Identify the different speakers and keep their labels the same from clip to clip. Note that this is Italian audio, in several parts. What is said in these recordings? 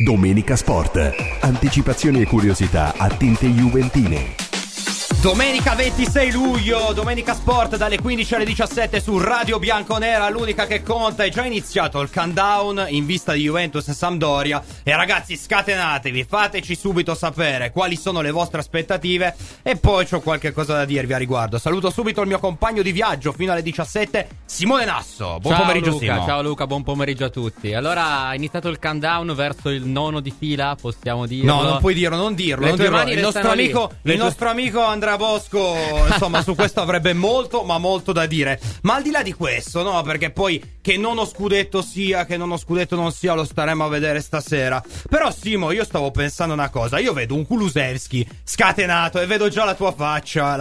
Speaker 1: Domenica Sport. Anticipazioni e curiosità a tinte juventine.
Speaker 2: Domenica 26 luglio, Domenica Sport dalle 15 alle 17 su Radio Bianconera, l'unica che conta. È già iniziato il countdown in vista di Juventus e Sampdoria. E ragazzi, scatenatevi, fateci subito sapere quali sono le vostre aspettative. E poi c'ho qualche cosa da dirvi a riguardo. Saluto subito il mio compagno di viaggio fino alle 17, Simone Nasso. Buon pomeriggio,
Speaker 3: Luca.
Speaker 2: Simo.
Speaker 3: Ciao Luca, buon pomeriggio a tutti. Allora, è iniziato il countdown verso il 9 di fila, possiamo dirlo?
Speaker 2: No, non puoi dirlo, non dirlo.
Speaker 3: Le tue mani
Speaker 2: Il nostro amico Andrea Bosco, insomma, su questo avrebbe molto, ma molto da dire. Ma al di là di questo, no, perché poi che nono scudetto sia, che nono scudetto non sia, lo staremo a vedere stasera. Però Simo, io stavo pensando una cosa. Io vedo un Kulusevski scatenato e vedo già la tua faccia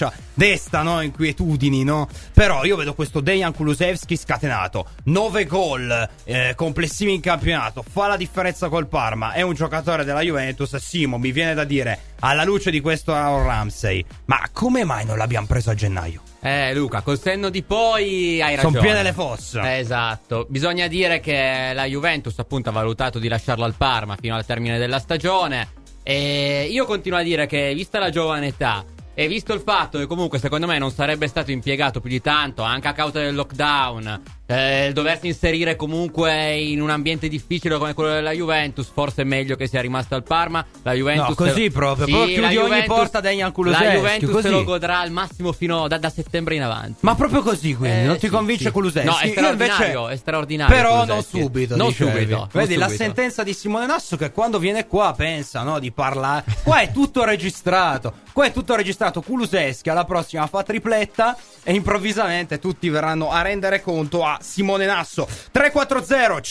Speaker 2: desta, no, inquietudini, no? Però io vedo questo Dejan Kulusevski scatenato, 9 gol complessivi in campionato, fa la differenza col Parma, è un giocatore della Juventus. Simo, mi viene da dire, alla luce di questo Aaron Ramsey, ma come mai non l'abbiamo preso a gennaio?
Speaker 3: Luca, col senno di poi hai ragione.
Speaker 2: Sono piene le fosse.
Speaker 3: Esatto. Bisogna dire che la Juventus appunto ha valutato di lasciarlo al Parma fino al termine della stagione. E io continuo a dire che, vista la giovane età e visto il fatto che comunque secondo me non sarebbe stato impiegato più di tanto, anche a causa del lockdown, doversi inserire comunque in un ambiente difficile come quello della Juventus, forse è meglio che sia rimasto al Parma. La Juventus,
Speaker 2: no, così proprio,
Speaker 3: sì,
Speaker 2: proprio chiudi ogni
Speaker 3: Juventus,
Speaker 2: porta Dejan Kulusevski.
Speaker 3: La Juventus
Speaker 2: così
Speaker 3: se lo godrà al massimo fino da settembre in avanti.
Speaker 2: Ma proprio così, quindi non ti convince
Speaker 3: sì.
Speaker 2: Kulusevski?
Speaker 3: No, è straordinario.
Speaker 2: Però
Speaker 3: Kulusevski.
Speaker 2: non subito.
Speaker 3: Non
Speaker 2: dicevi.
Speaker 3: subito.
Speaker 2: Vedi
Speaker 3: non
Speaker 2: la
Speaker 3: subito.
Speaker 2: sentenza di Simone Nasso, che quando viene qua pensa, no, di parlare. Qua è tutto registrato. Kulusevski alla prossima fa tripletta e improvvisamente tutti verranno a rendere conto a Simone Nasso. 340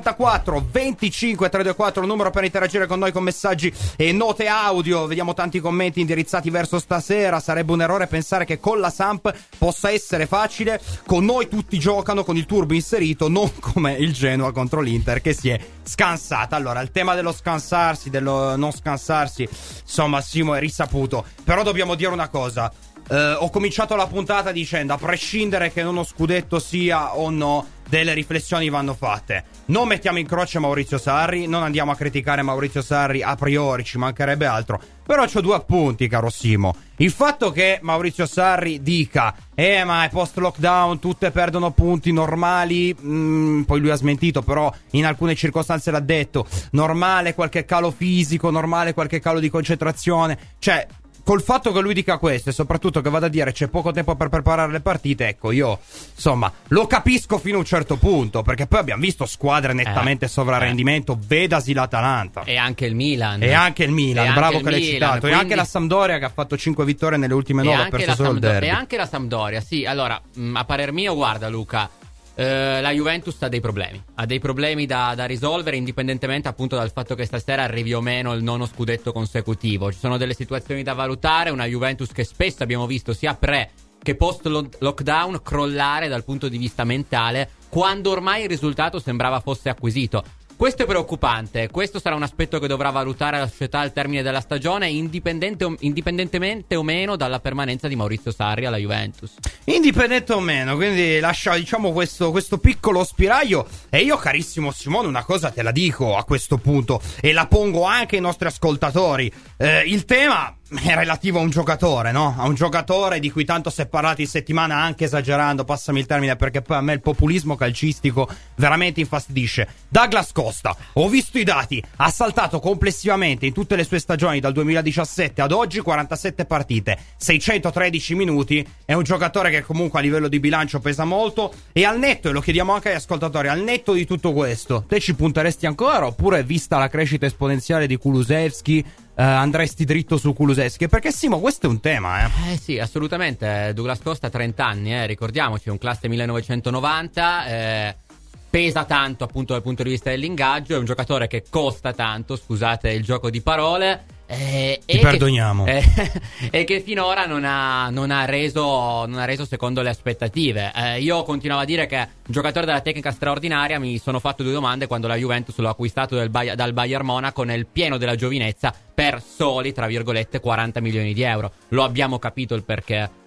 Speaker 2: 54 25 324, numero per interagire con noi con messaggi e note audio. Vediamo tanti commenti indirizzati verso stasera. Sarebbe un errore pensare che con la Samp possa essere facile. Con noi tutti giocano con il turbo inserito, non come il Genoa contro l'Inter che si è scansata. Allora, il tema dello scansarsi, dello non scansarsi, insomma, Simo, è risaputo. Però dobbiamo dire una cosa. Ho cominciato la puntata dicendo, a prescindere che uno scudetto sia o no, delle riflessioni vanno fatte. Non mettiamo in croce Maurizio Sarri, non andiamo a criticare Maurizio Sarri a priori, ci mancherebbe altro. Però c'ho due appunti, caro Simo. Il fatto che Maurizio Sarri dica ma è post lockdown, tutte perdono punti normali, poi lui ha smentito, però in alcune circostanze l'ha detto, normale qualche calo fisico, normale qualche calo di concentrazione, cioè col fatto che lui dica questo e soprattutto che vada a dire c'è poco tempo per preparare le partite, ecco, io insomma lo capisco fino a un certo punto, perché poi abbiamo visto squadre nettamente sovrarendimento, vedasi l'Atalanta
Speaker 3: e anche il Milan,
Speaker 2: bravo che l'hai citato,
Speaker 3: quindi...
Speaker 2: e anche la Sampdoria che ha fatto 5 vittorie nelle ultime 9, ha perso solo il derby.
Speaker 3: E anche la Sampdoria, sì. Allora, a parer mio, guarda Luca, la Juventus ha dei problemi da risolvere, indipendentemente appunto dal fatto che stasera arrivi o meno il nono scudetto consecutivo. Ci sono delle situazioni da valutare, una Juventus che spesso abbiamo visto sia pre che post lockdown crollare dal punto di vista mentale, quando ormai il risultato sembrava fosse acquisito. Questo è preoccupante, questo sarà un aspetto che dovrà valutare la società al termine della stagione, indipendentemente o meno dalla permanenza di Maurizio Sarri alla Juventus.
Speaker 2: Indipendente o meno, quindi lascia, diciamo, questo piccolo spiraglio. E io, carissimo Simone, una cosa te la dico a questo punto e la pongo anche ai nostri ascoltatori. Il tema è relativo a un giocatore, no? A un giocatore di cui tanto si è parlato in settimana, anche esagerando, passami il termine, perché poi a me il populismo calcistico veramente infastidisce. Douglas Costa, ho visto i dati, ha saltato complessivamente in tutte le sue stagioni dal 2017 ad oggi 47 partite, 613 minuti, è un giocatore che comunque a livello di bilancio pesa molto, e al netto, e lo chiediamo anche agli ascoltatori, al netto di tutto questo, te ci punteresti ancora, oppure vista la crescita esponenziale di Kulusevski andresti dritto su Kulusevski? Perché Simo, questo è un tema,
Speaker 3: sì, assolutamente. Douglas Costa 30 anni, ricordiamoci, è un classe 1990, pesa tanto appunto dal punto di vista dell'ingaggio, è un giocatore che costa tanto, scusate il gioco di parole,
Speaker 2: ti perdoniamo,
Speaker 3: e che finora non ha reso secondo le aspettative. Io continuavo a dire che un giocatore della tecnica straordinaria. Mi sono fatto due domande quando la Juventus l'ho acquistato dal Bayern Monaco nel pieno della giovinezza per soli, tra virgolette, 40 milioni di euro. Lo abbiamo capito il perché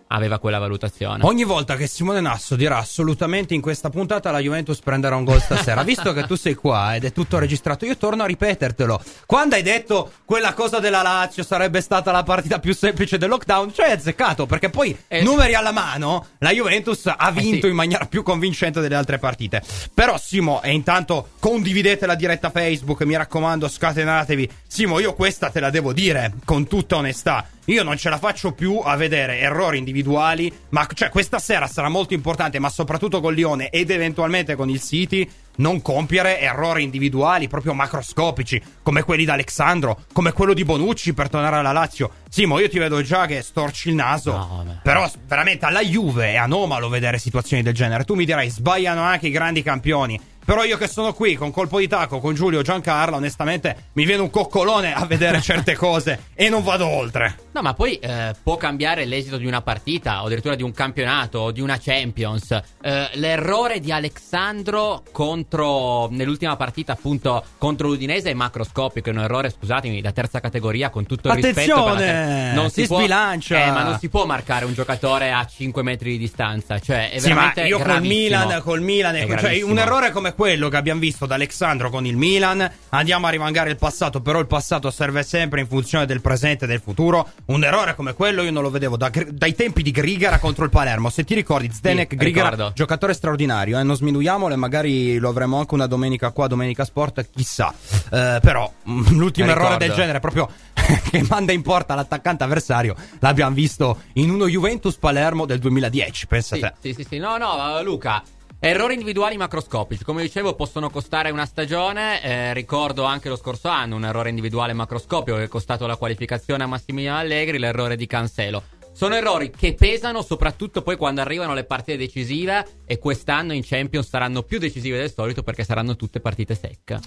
Speaker 3: aveva quella valutazione.
Speaker 2: Ogni volta che Simone Nasso dirà assolutamente in questa puntata la Juventus prenderà un gol stasera, visto che tu sei qua ed è tutto registrato, io torno a ripetertelo. Quando hai detto quella cosa della Lazio sarebbe stata la partita più semplice del lockdown, cioè è azzeccato, perché poi numeri alla mano la Juventus ha vinto in maniera più convincente delle altre partite. Però Simo, e intanto condividete la diretta Facebook, mi raccomando, scatenatevi. Simo, io questa te la devo dire con tutta onestà. Io non ce la faccio più a vedere errori individuali, ma cioè questa sera sarà molto importante, ma soprattutto con Lione ed eventualmente con il City, non compiere errori individuali proprio macroscopici, come quelli di Alexandro, come quello di Bonucci per tornare alla Lazio. Simo, io ti vedo già che storci il naso, però veramente alla Juve è anomalo vedere situazioni del genere. Tu mi dirai, sbagliano anche i grandi campioni. Però io che sono qui con colpo di tacco con Giulio Giancarlo, onestamente mi viene un coccolone a vedere certe cose e non vado oltre.
Speaker 3: No, ma poi può cambiare l'esito di una partita o addirittura di un campionato o di una Champions. L'errore di Alexandro nell'ultima partita appunto contro l'Udinese è macroscopico, è un errore, scusatemi, da terza categoria, con tutto il rispetto per
Speaker 2: non si sbilancia.
Speaker 3: Ma non si può marcare un giocatore a 5 metri di distanza, cioè è veramente
Speaker 2: ma io
Speaker 3: gravissimo.
Speaker 2: col Milan cioè un errore come quello che abbiamo visto da Alexandro con il Milan, andiamo a rivangare il passato, però il passato serve sempre in funzione del presente e del futuro. Un errore come quello io non lo vedevo dai tempi di Grigara contro il Palermo. Se ti ricordi, Zdenek,
Speaker 3: sì,
Speaker 2: Grigara,
Speaker 3: ricordo.
Speaker 2: Giocatore straordinario, non sminuiamolo, e magari lo avremo anche una domenica qua, Domenica Sport, chissà. Però l'ultimo errore del genere proprio che manda in porta l'attaccante avversario l'abbiamo visto in uno Juventus Palermo del 2010, pensa te.
Speaker 3: Sì, no, Luca, errori individuali macroscopici, come dicevo, possono costare una stagione. Ricordo anche lo scorso anno un errore individuale macroscopico che è costato la qualificazione a Massimiliano Allegri, l'errore di Cancelo. Sono errori che pesano soprattutto poi quando arrivano le partite decisive, e quest'anno in Champions saranno più decisive del solito perché saranno tutte partite secche.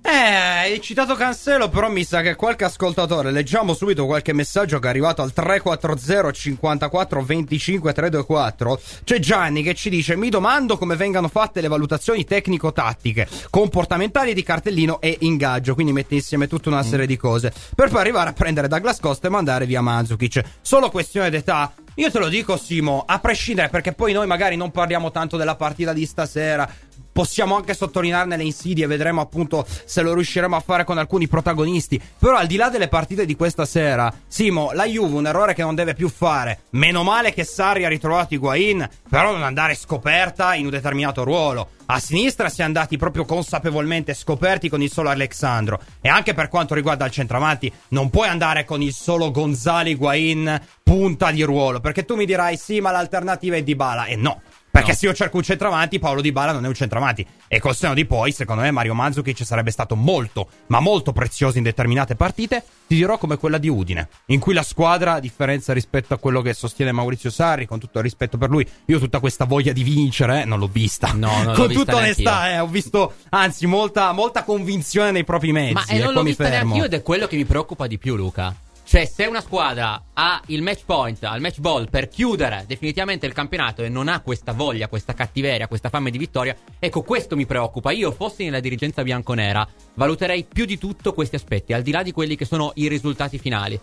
Speaker 2: Hai citato Cancelo, però mi sa che qualche ascoltatore, leggiamo subito qualche messaggio che è arrivato al 340 54 25 324. C'è Gianni che ci dice: mi domando come vengano fatte le valutazioni tecnico-tattiche, comportamentali di cartellino e ingaggio, quindi mette insieme tutta una serie di cose per poi arrivare a prendere Douglas Costa e mandare via Mandzukic. Solo questione d'età? Io te lo dico, Simo, a prescindere, perché poi noi magari non parliamo tanto della partita di stasera, possiamo anche sottolinearne le insidie, vedremo appunto se lo riusciremo a fare con alcuni protagonisti. Però al di là delle partite di questa sera, Simo, la Juve un errore che non deve più fare. Meno male che Sarri ha ritrovato Higuain, però non andare scoperta in un determinato ruolo. A sinistra si è andati proprio consapevolmente scoperti con il solo Alexandro. E anche per quanto riguarda il centravanti, non puoi andare con il solo Gonzalo Higuain punta di ruolo, perché tu mi dirai sì, ma l'alternativa è Dybala. E no, perché se io cerco un centravanti, Paolo Dybala non è un centravanti. E col seno di poi, secondo me, Mario Mandzukic sarebbe stato molto, ma molto prezioso in determinate partite. Ti dirò come quella di Udine, in cui la squadra, a differenza rispetto a quello che sostiene Maurizio Sarri, con tutto il rispetto per lui, io tutta questa voglia di vincere non l'ho vista.
Speaker 3: No, non
Speaker 2: con
Speaker 3: l'ho vista
Speaker 2: tutta onestà, ho visto, anzi, molta convinzione nei propri mezzi.
Speaker 3: Ma non l'ho vista neanche io, ed è quello che mi preoccupa di più, Luca. Cioè, se una squadra ha il match point, al match ball per chiudere definitivamente il campionato e non ha questa voglia, questa cattiveria, questa fame di vittoria, ecco, questo mi preoccupa. Io, fossi nella dirigenza bianconera, valuterei più di tutto questi aspetti, al di là di quelli che sono i risultati finali.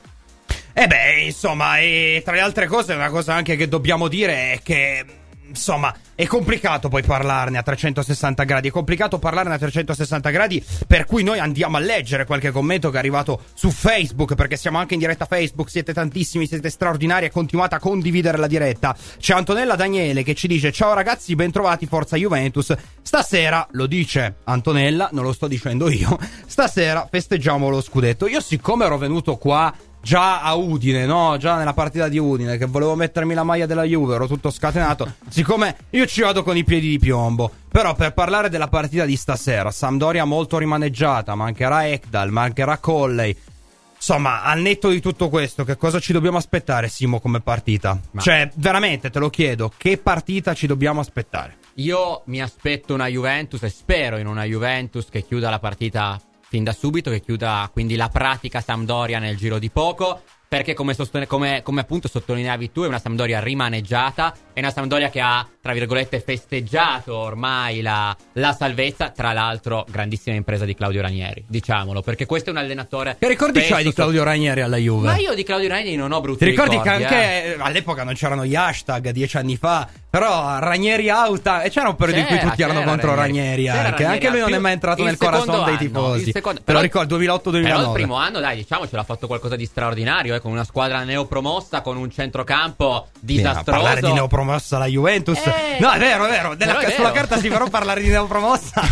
Speaker 2: Insomma, e tra le altre cose, una cosa anche che dobbiamo dire è che, insomma, è complicato poi parlarne a 360 gradi. È complicato parlarne a 360 gradi, per cui noi andiamo a leggere qualche commento che è arrivato su Facebook, perché siamo anche in diretta Facebook, siete tantissimi, siete straordinari e continuate a condividere la diretta. C'è Antonella Daniele che ci dice: ciao ragazzi, bentrovati, forza Juventus. Stasera, lo dice Antonella, non lo sto dicendo io, stasera festeggiamo lo scudetto. Io, siccome ero venuto qua già a Udine, no? Già nella partita di Udine, che volevo mettermi la maglia della Juve, ero tutto scatenato. Siccome io ci vado con i piedi di piombo. Però per parlare della partita di stasera, Sampdoria molto rimaneggiata, mancherà Ekdal, mancherà Colley. Insomma, al netto di tutto questo, che cosa ci dobbiamo aspettare, Simo, come partita? Cioè, veramente te lo chiedo, che partita ci dobbiamo aspettare?
Speaker 3: Io mi aspetto una Juventus e spero in una Juventus che chiuda la partita fin da subito, che chiuda quindi la pratica Sampdoria nel giro di poco, perché come appunto sottolineavi tu, è una Sampdoria rimaneggiata È una Sampdoria che ha, tra virgolette, festeggiato ormai la salvezza. Tra l'altro, grandissima impresa di Claudio Ranieri, diciamolo, perché questo è un allenatore.
Speaker 2: Che ricordi c'hai di Claudio Ranieri alla Juve?
Speaker 3: Ma io di Claudio Ranieri non ho brutti
Speaker 2: Ti ricordi
Speaker 3: ricordi,
Speaker 2: che anche all'epoca non c'erano gli hashtag 10 anni fa, però Ranieri out, e c'era un periodo in cui tutti erano contro Ranieri, anche lui non è mai entrato nel corazon dei tifosi. Te lo ricordo, 2008-2009.
Speaker 3: Però il primo anno, dai, diciamocelo, ha fatto qualcosa di straordinario, con una squadra neopromossa, con un centrocampo disastroso.
Speaker 2: Parlare di neopromossa la Juventus, no, è vero, sulla carta si però parlare di neopromossa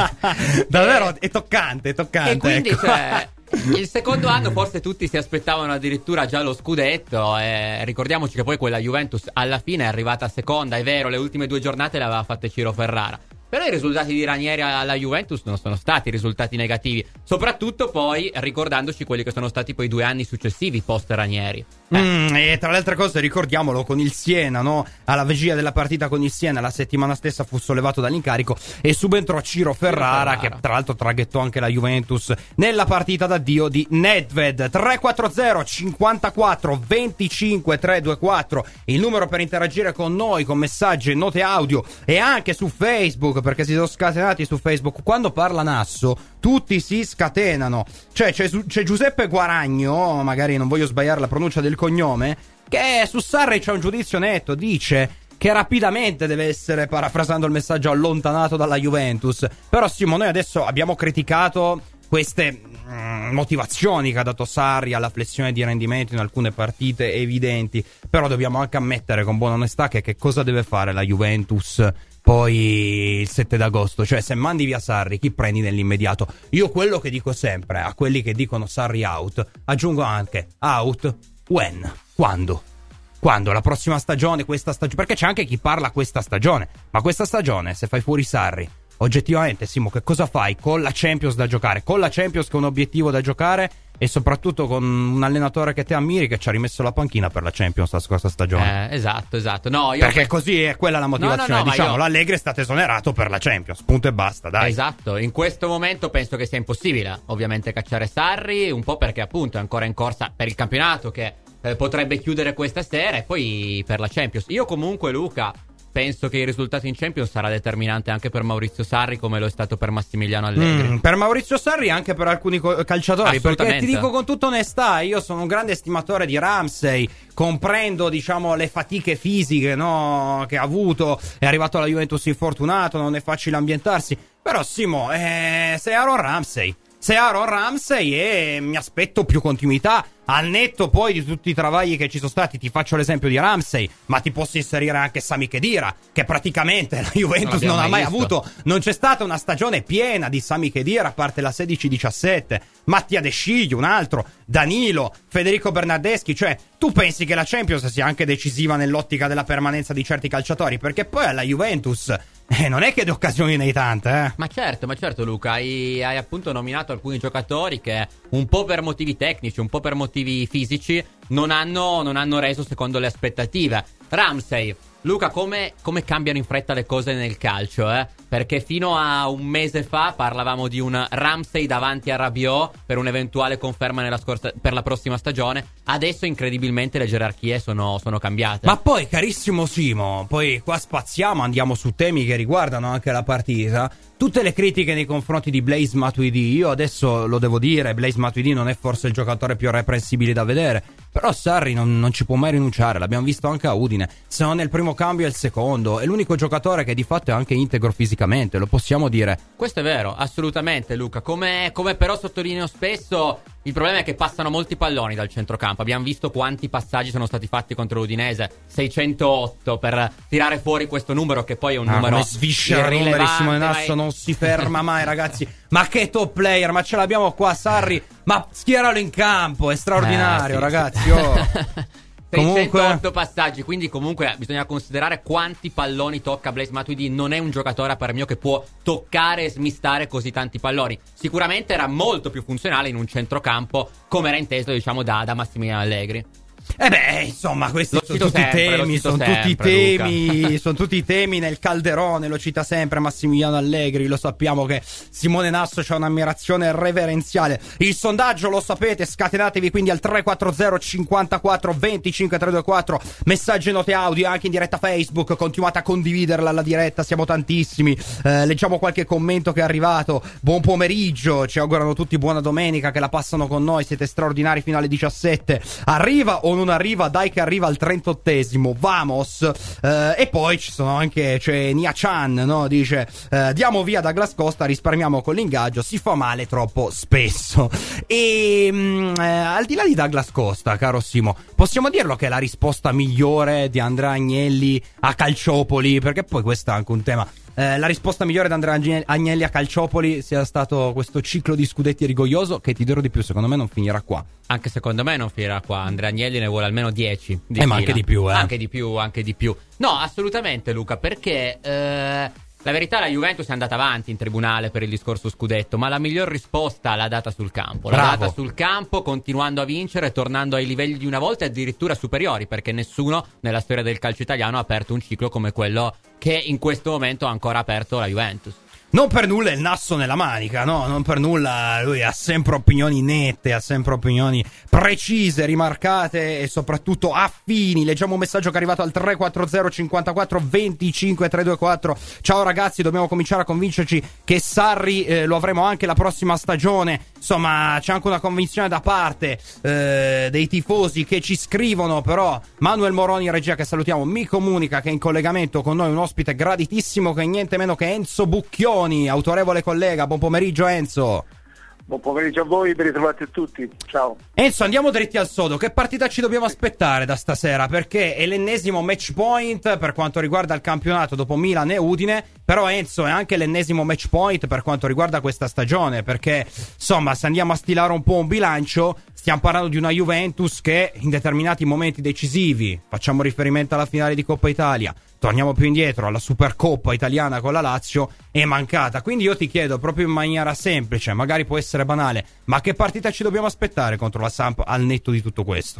Speaker 2: davvero è toccante.
Speaker 3: E quindi,
Speaker 2: ecco.
Speaker 3: cioè, il secondo anno forse tutti si aspettavano addirittura già lo scudetto. Ricordiamoci che poi quella Juventus alla fine è arrivata seconda, è vero, le ultime 2 giornate le aveva fatte Ciro Ferrara. Però i risultati di Ranieri alla Juventus non sono stati risultati negativi, soprattutto poi ricordandoci quelli che sono stati poi 2 anni successivi post Ranieri.
Speaker 2: E tra le altre cose ricordiamolo con il Siena, no? Alla vigilia della partita con il Siena la settimana stessa fu sollevato dall'incarico e subentrò Ciro Ferrara, che tra l'altro traghettò anche la Juventus nella partita d'addio di Nedved. 340 54 25 324 il numero per interagire con noi con messaggi e note audio, e anche su Facebook, perché si sono scatenati su Facebook. Quando parla Nasso tutti si scatenano. Cioè c'è Giuseppe Guaragno, magari non voglio sbagliare la pronuncia del cognome, che su Sarri c'è un giudizio netto, dice che rapidamente deve essere, parafrasando il messaggio, allontanato dalla Juventus. Però Simo, noi adesso abbiamo criticato queste motivazioni che ha dato Sarri alla flessione di rendimento in alcune partite evidenti, però dobbiamo anche ammettere con buona onestà che cosa deve fare la Juventus poi il 7 d'agosto. Cioè, se mandi via Sarri, chi prendi nell'immediato? Io quello che dico sempre a quelli che dicono Sarri out, aggiungo anche out when? Quando? La prossima stagione, questa stagione? Perché c'è anche chi parla questa stagione, ma questa stagione, se fai fuori Sarri, oggettivamente, Simo, che cosa fai con la Champions da giocare? Con la Champions che è un obiettivo da giocare, e soprattutto con un allenatore che te ammiri, che ci ha rimesso la panchina per la Champions la scorsa stagione.
Speaker 3: Esatto. No,
Speaker 2: perché così è quella la motivazione. No, l'Allegri è stato esonerato per la Champions, punto e basta, dai.
Speaker 3: Esatto, in questo momento penso che sia impossibile ovviamente cacciare Sarri, un po' perché appunto è ancora in corsa per il campionato che potrebbe chiudere questa sera, e poi per la Champions. Io comunque, Luca, penso che il risultato in Champions sarà determinante anche per Maurizio Sarri, come lo è stato per Massimiliano Allegri.
Speaker 2: Per Maurizio Sarri e anche per alcuni calciatori, perché ti dico con tutta onestà, io sono un grande estimatore di Ramsey, comprendo, diciamo, le fatiche fisiche, no, che ha avuto, è arrivato alla Juventus infortunato, non è facile ambientarsi, però Simo, sei Aaron Ramsey e mi aspetto più continuità, al netto poi di tutti i travagli che ci sono stati. Ti faccio l'esempio di Ramsey, ma ti posso inserire anche Sami Khedira, che praticamente la Juventus non ha mai avuto. Non c'è stata una stagione piena di Sami Khedira, a parte la 16-17. Mattia De Sciglio, un altro, Danilo, Federico Bernardeschi. Cioè, tu pensi che la Champions sia anche decisiva nell'ottica della permanenza di certi calciatori? Perché poi alla Juventus non è che di occasioni ne hai tante,
Speaker 3: Ma certo, Luca, hai appunto nominato alcuni giocatori che un po' per motivi tecnici, un po' per motivi fisici non hanno reso secondo le aspettative. Ramsey, Luca, come cambiano in fretta le cose nel calcio, Perché fino a un mese fa parlavamo di un Ramsey davanti a Rabiot per un'eventuale conferma per la prossima stagione. Adesso incredibilmente le gerarchie sono cambiate.
Speaker 2: Ma poi, carissimo Simo, poi qua spaziamo, andiamo su temi che riguardano anche la partita. Tutte le critiche nei confronti di Blaise Matuidi, io adesso lo devo dire, Blaise Matuidi non è forse il giocatore più irreprensibile da vedere, però Sarri non ci può mai rinunciare, l'abbiamo visto anche a Udine, se non è il primo cambio è il secondo, è l'unico giocatore che di fatto è anche integro fisicamente, lo possiamo dire.
Speaker 3: Questo è vero, assolutamente, Luca, come però sottolineo spesso, il problema è che passano molti palloni dal centrocampo. Abbiamo visto quanti passaggi sono stati fatti contro l'Udinese, 608, per tirare fuori questo numero, che poi è un numero
Speaker 2: come sviscera numeri, Simone Nasso non si ferma mai, ragazzi. Ma che top player, ma ce l'abbiamo qua Sarri, ma schieralo in campo, è straordinario, ragazzi.
Speaker 3: 608 passaggi, quindi comunque bisogna considerare quanti palloni tocca Blaise Matuidi. Non è un giocatore, per mio, che può toccare e smistare così tanti palloni. Sicuramente era molto più funzionale in un centrocampo, come era inteso, diciamo, da Massimiliano Allegri.
Speaker 2: Insomma, questi
Speaker 3: Lo
Speaker 2: sono
Speaker 3: cito
Speaker 2: tutti
Speaker 3: sempre, lo
Speaker 2: temi,
Speaker 3: cito
Speaker 2: sono tutti
Speaker 3: sempre,
Speaker 2: temi, sono tutti temi nel calderone, lo cita sempre Massimiliano Allegri, lo sappiamo che Simone Nasso c'ha un'ammirazione reverenziale. Il sondaggio lo sapete, scatenatevi quindi al 340 54 25 324, messaggi e note audio anche in diretta Facebook, continuate a condividerla alla diretta, siamo tantissimi, leggiamo qualche commento che è arrivato. Buon pomeriggio, ci augurano tutti buona domenica, che la passano con noi, siete straordinari fino alle 17. Arriva o non arriva? Dai che arriva al 38esimo, vamos. E poi ci sono anche, c'è Nia Chan, no? Dice diamo via Douglas Costa, risparmiamo con l'ingaggio, si fa male troppo spesso. E al di là di Douglas Costa, caro Simo, possiamo dirlo che è la risposta migliore di Andrea Agnelli a Calciopoli, perché poi questo è anche un tema. La risposta migliore di Andrea Agnelli a Calciopoli sia stato questo ciclo di scudetti rigoglioso, che ti dirò di più, secondo me non finirà qua.
Speaker 3: Anche secondo me non finirà qua. Andrea Agnelli ne vuole almeno 10 di
Speaker 2: ma
Speaker 3: fila.
Speaker 2: anche di più,
Speaker 3: Anche di più. No, assolutamente, Luca, perché la verità, la Juventus è andata avanti in tribunale per il discorso scudetto, ma la miglior risposta l'ha data sul campo. L'ha
Speaker 2: Bravo.
Speaker 3: data sul campo, continuando a vincere, tornando ai livelli di una volta e addirittura superiori, perché nessuno nella storia del calcio italiano ha aperto un ciclo come quello che in questo momento ha ancora aperto la Juventus.
Speaker 2: Non per nulla è il nasso nella manica, no? Non per nulla lui ha sempre opinioni nette, ha sempre opinioni precise, rimarcate e soprattutto affini. Leggiamo un messaggio che è arrivato al 340 54 25 324. Ciao ragazzi, dobbiamo cominciare a convincerci che Sarri lo avremo anche la prossima stagione. Insomma, c'è anche una convinzione da parte dei tifosi che ci scrivono, però Manuel Moroni, regia, che salutiamo, mi comunica che è in collegamento con noi un ospite graditissimo che è niente meno che Enzo Bucchioni, autorevole collega. Buon pomeriggio Enzo.
Speaker 4: Buon pomeriggio a voi, ben ritrovati a tutti, ciao.
Speaker 2: Enzo, andiamo dritti al sodo, che partita ci dobbiamo aspettare da stasera? Perché è l'ennesimo match point per quanto riguarda il campionato dopo Milan e Udine, però Enzo è anche l'ennesimo match point per quanto riguarda questa stagione, perché insomma se andiamo a stilare un po' un bilancio stiamo parlando di una Juventus che in determinati momenti decisivi, facciamo riferimento alla finale di Coppa Italia, torniamo più indietro alla Supercoppa italiana con la Lazio, è mancata. Quindi io ti chiedo proprio in maniera semplice, magari può essere banale, ma che partita ci dobbiamo aspettare contro la Samp al netto di tutto questo?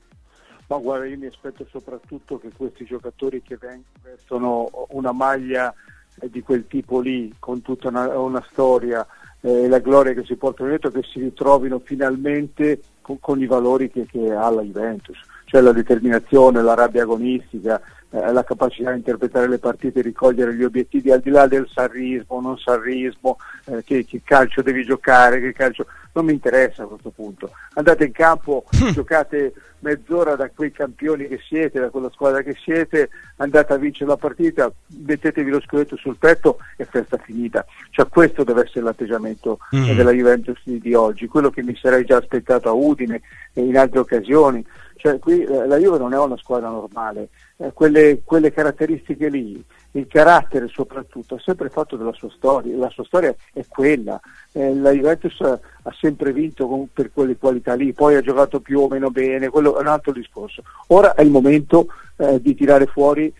Speaker 4: Ma guarda, io mi aspetto soprattutto che questi giocatori che vestono una maglia di quel tipo lì, con tutta una storia e la gloria che si portano dietro, che si ritrovino finalmente con i valori che ha la Juventus, cioè la determinazione, la rabbia agonistica, la capacità di interpretare le partite, ricogliere gli obiettivi al di là del sarrismo, non sarrismo, che calcio devi giocare, che calcio non mi interessa a questo punto. Andate in campo, giocate mezz'ora da quei campioni che siete, da quella squadra che siete, andate a vincere la partita, mettetevi lo scudetto sul petto e festa finita. Cioè questo deve essere l'atteggiamento della Juventus di oggi, quello che mi sarei già aspettato a Udine e in altre occasioni. Cioè qui la Juve non è una squadra normale, quelle caratteristiche lì, il carattere soprattutto, ha sempre fatto della sua storia, la sua storia è quella, la Juventus ha sempre vinto per quelle qualità lì, poi ha giocato più o meno bene, quello è un altro discorso. Ora è il momento di tirare fuori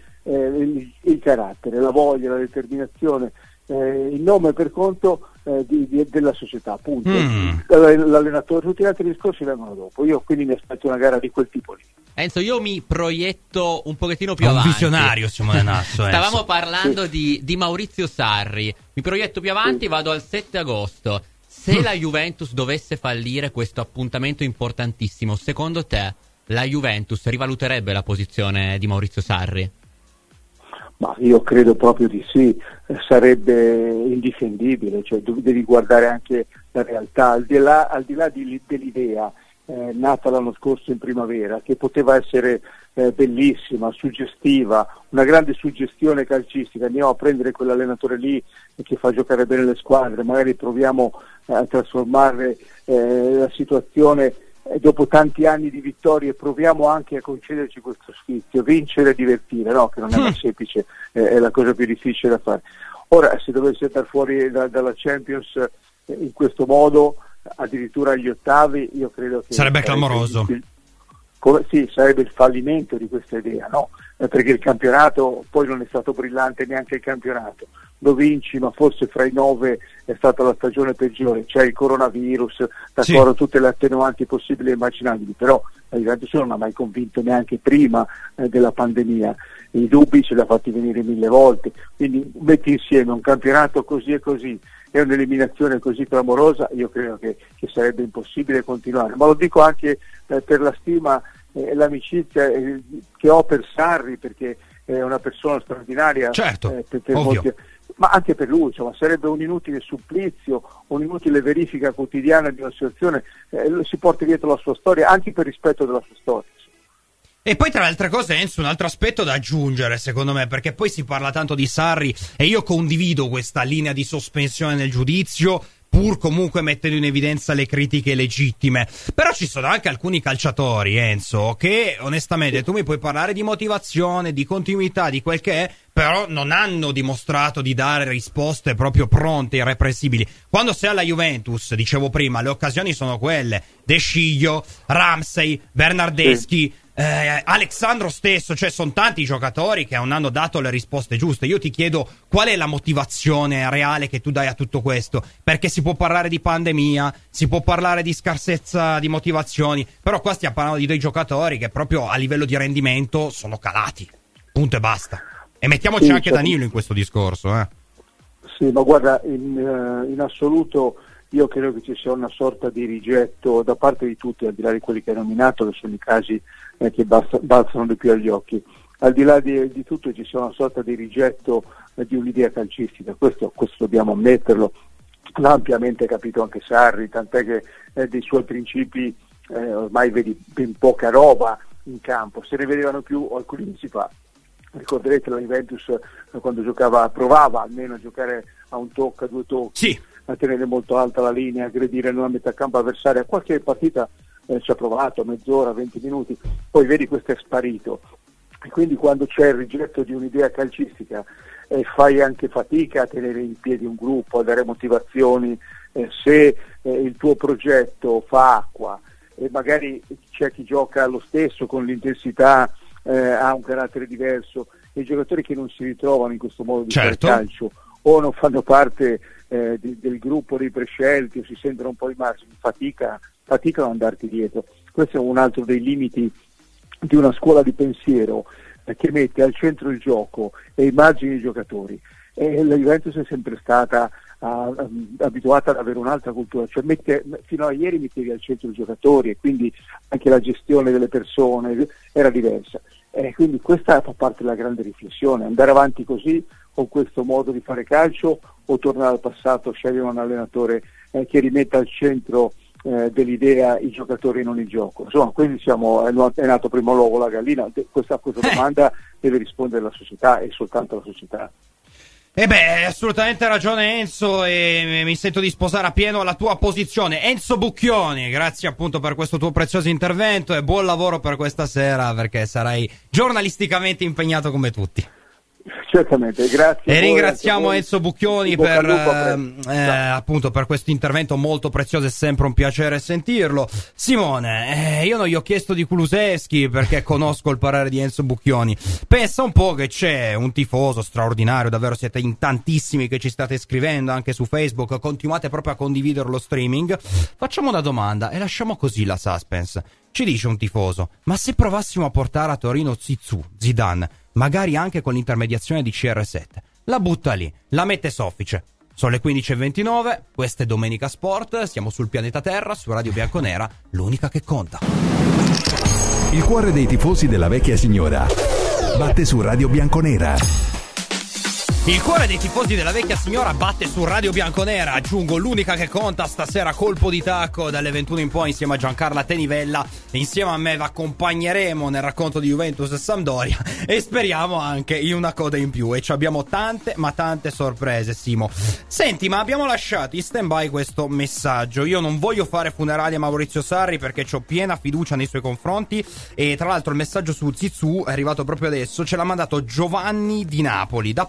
Speaker 4: il carattere, la voglia, la determinazione, il nome per conto della società, appunto. L'allenatore, tutti gli altri discorsi vengono dopo. Io quindi mi aspetto una gara di quel tipo lì.
Speaker 3: Enzo, io mi proietto un pochettino più
Speaker 2: È un
Speaker 3: avanti.
Speaker 2: visionario Simone Nasso.
Speaker 3: Stavamo parlando di Maurizio Sarri. Mi proietto più avanti, vado al 7 agosto. Se la Juventus dovesse fallire questo appuntamento importantissimo, secondo te la Juventus rivaluterebbe la posizione di Maurizio Sarri?
Speaker 4: Ma io credo proprio di sì, sarebbe indifendibile, cioè devi guardare anche la realtà, al di là dell'idea nata l'anno scorso in primavera, che poteva essere bellissima, suggestiva, una grande suggestione calcistica. Andiamo a prendere quell'allenatore lì che fa giocare bene le squadre, magari proviamo a trasformare la situazione dopo tanti anni di vittorie, proviamo anche a concederci questo sfizio, vincere e divertire, no? Che non è mai semplice, è la cosa più difficile da fare. Ora, se dovesse andare fuori dalla Champions in questo modo, addirittura agli ottavi, io credo che
Speaker 2: sarebbe clamoroso.
Speaker 4: Sì, sarebbe il fallimento di questa idea, no? Perché il campionato poi non è stato brillante, neanche il campionato. lo vinci, ma forse fra i 9 è stata la stagione peggiore, c'è il coronavirus, d'accordo, tutte le attenuanti possibili e immaginabili, però la Juventus non ha mai convinto neanche prima della pandemia, i dubbi ce li ha fatti venire 1000 volte, quindi metti insieme un campionato così e così e un'eliminazione così clamorosa, io credo che sarebbe impossibile continuare, ma lo dico anche per la stima e l'amicizia che ho per Sarri, perché è una persona straordinaria,
Speaker 2: certo,
Speaker 4: molti, ma anche per lui, insomma, sarebbe un inutile supplizio, un'inutile verifica quotidiana di una situazione, si porta dietro la sua storia, anche per rispetto della sua storia.
Speaker 2: E poi tra le altre cose, Enzo, un altro aspetto da aggiungere secondo me, perché poi si parla tanto di Sarri e io condivido questa linea di sospensione nel giudizio, pur comunque mettendo in evidenza le critiche legittime. Però ci sono anche alcuni calciatori, Enzo, che onestamente tu mi puoi parlare di motivazione, di continuità, di quel che è, però non hanno dimostrato di dare risposte proprio pronte, irreprensibili. Quando sei alla Juventus, dicevo prima, le occasioni sono quelle: De Sciglio, Ramsey, Bernardeschi, Alexandro stesso, cioè sono tanti giocatori che non hanno dato le risposte giuste. Io ti chiedo qual è la motivazione reale che tu dai a tutto questo, perché si può parlare di pandemia, si può parlare di scarsezza di motivazioni, però qua stiamo parlando di dei giocatori che proprio a livello di rendimento sono calati, punto e basta. E mettiamoci anche Danilo in questo discorso,
Speaker 4: Sì, ma guarda, in assoluto io credo che ci sia una sorta di rigetto da parte di tutti, al di là di quelli che hai nominato, che sono i casi che balzano di più agli occhi. Al di là di tutto ci sia una sorta di rigetto di un'idea calcistica, questo dobbiamo ammetterlo, l'ha ampiamente capito anche Sarri, tant'è che dei suoi principi ormai vedi ben poca roba in campo, se ne vedevano più alcuni mesi fa. Ricorderete la Juventus quando provava almeno a giocare a un tocco, a 2 tocchi,
Speaker 2: sì,
Speaker 4: a tenere molto alta la linea, aggredire nella metà campo avversaria. Qualche partita ci ha provato, mezz'ora, 20 minuti, poi vedi questo è sparito. E quindi quando c'è il rigetto di un'idea calcistica fai anche fatica a tenere in piedi un gruppo, a dare motivazioni, se il tuo progetto fa acqua e magari c'è chi gioca lo stesso con l'intensità, ha un carattere diverso, e i giocatori che non si ritrovano in questo modo di fare calcio o non fanno parte del gruppo dei prescelti o si sentono un po' di margine, faticano ad andarti dietro. Questo è un altro dei limiti di una scuola di pensiero che mette al centro il gioco e i margini dei giocatori. E la Juventus è sempre stata abituata ad avere un'altra cultura, cioè fino a ieri mettevi al centro i giocatori e quindi anche la gestione delle persone era diversa. Quindi questa fa parte della grande riflessione: andare avanti così, con questo modo di fare calcio, o tornare al passato, scegliere un allenatore che rimetta al centro dell'idea i giocatori e non il gioco. Insomma, quindi è nato primo l'uovo la gallina. Questa domanda deve rispondere la società e soltanto la società.
Speaker 2: Hai assolutamente ragione, Enzo, e mi sento di sposare appieno la tua posizione. Enzo Bucchioni, grazie appunto per questo tuo prezioso intervento e buon lavoro per questa sera, perché sarai giornalisticamente impegnato come tutti.
Speaker 4: Certamente, grazie.
Speaker 2: E ringraziamo Enzo Bucchioni per appunto per questo intervento molto prezioso, è sempre un piacere sentirlo. Simone, io non gli ho chiesto di Kulusevski perché conosco il parere di Enzo Bucchioni. Pensa un po' che c'è un tifoso straordinario, davvero siete in tantissimi che ci state scrivendo anche su Facebook, continuate proprio a condividere lo streaming. Facciamo una domanda e lasciamo così la suspense. Ci dice un tifoso: ma se provassimo a portare a Torino Zizou, Zidane, magari anche con l'intermediazione di CR7, la butta lì, la mette soffice. Sono le 15:29, questa è Domenica Sport, siamo sul pianeta Terra, su Radio Bianconera, l'unica che conta.
Speaker 1: Il cuore dei tifosi della vecchia signora batte su Radio Bianconera.
Speaker 2: Il cuore dei tifosi della vecchia signora batte su Radio Bianconera, aggiungo l'unica che conta stasera, colpo di tacco dalle 21 in poi insieme a Giancarla Tenivella. Insieme a me vi accompagneremo nel racconto di Juventus e Sampdoria e speriamo anche in una coda in più, e ci abbiamo tante sorprese, Simo. Senti, ma abbiamo lasciato in stand by questo messaggio. Io non voglio fare funerali a Maurizio Sarri perché ho piena fiducia nei suoi confronti, e tra l'altro il messaggio su Zizou è arrivato proprio adesso, ce l'ha mandato Giovanni di Napoli, da Perugia.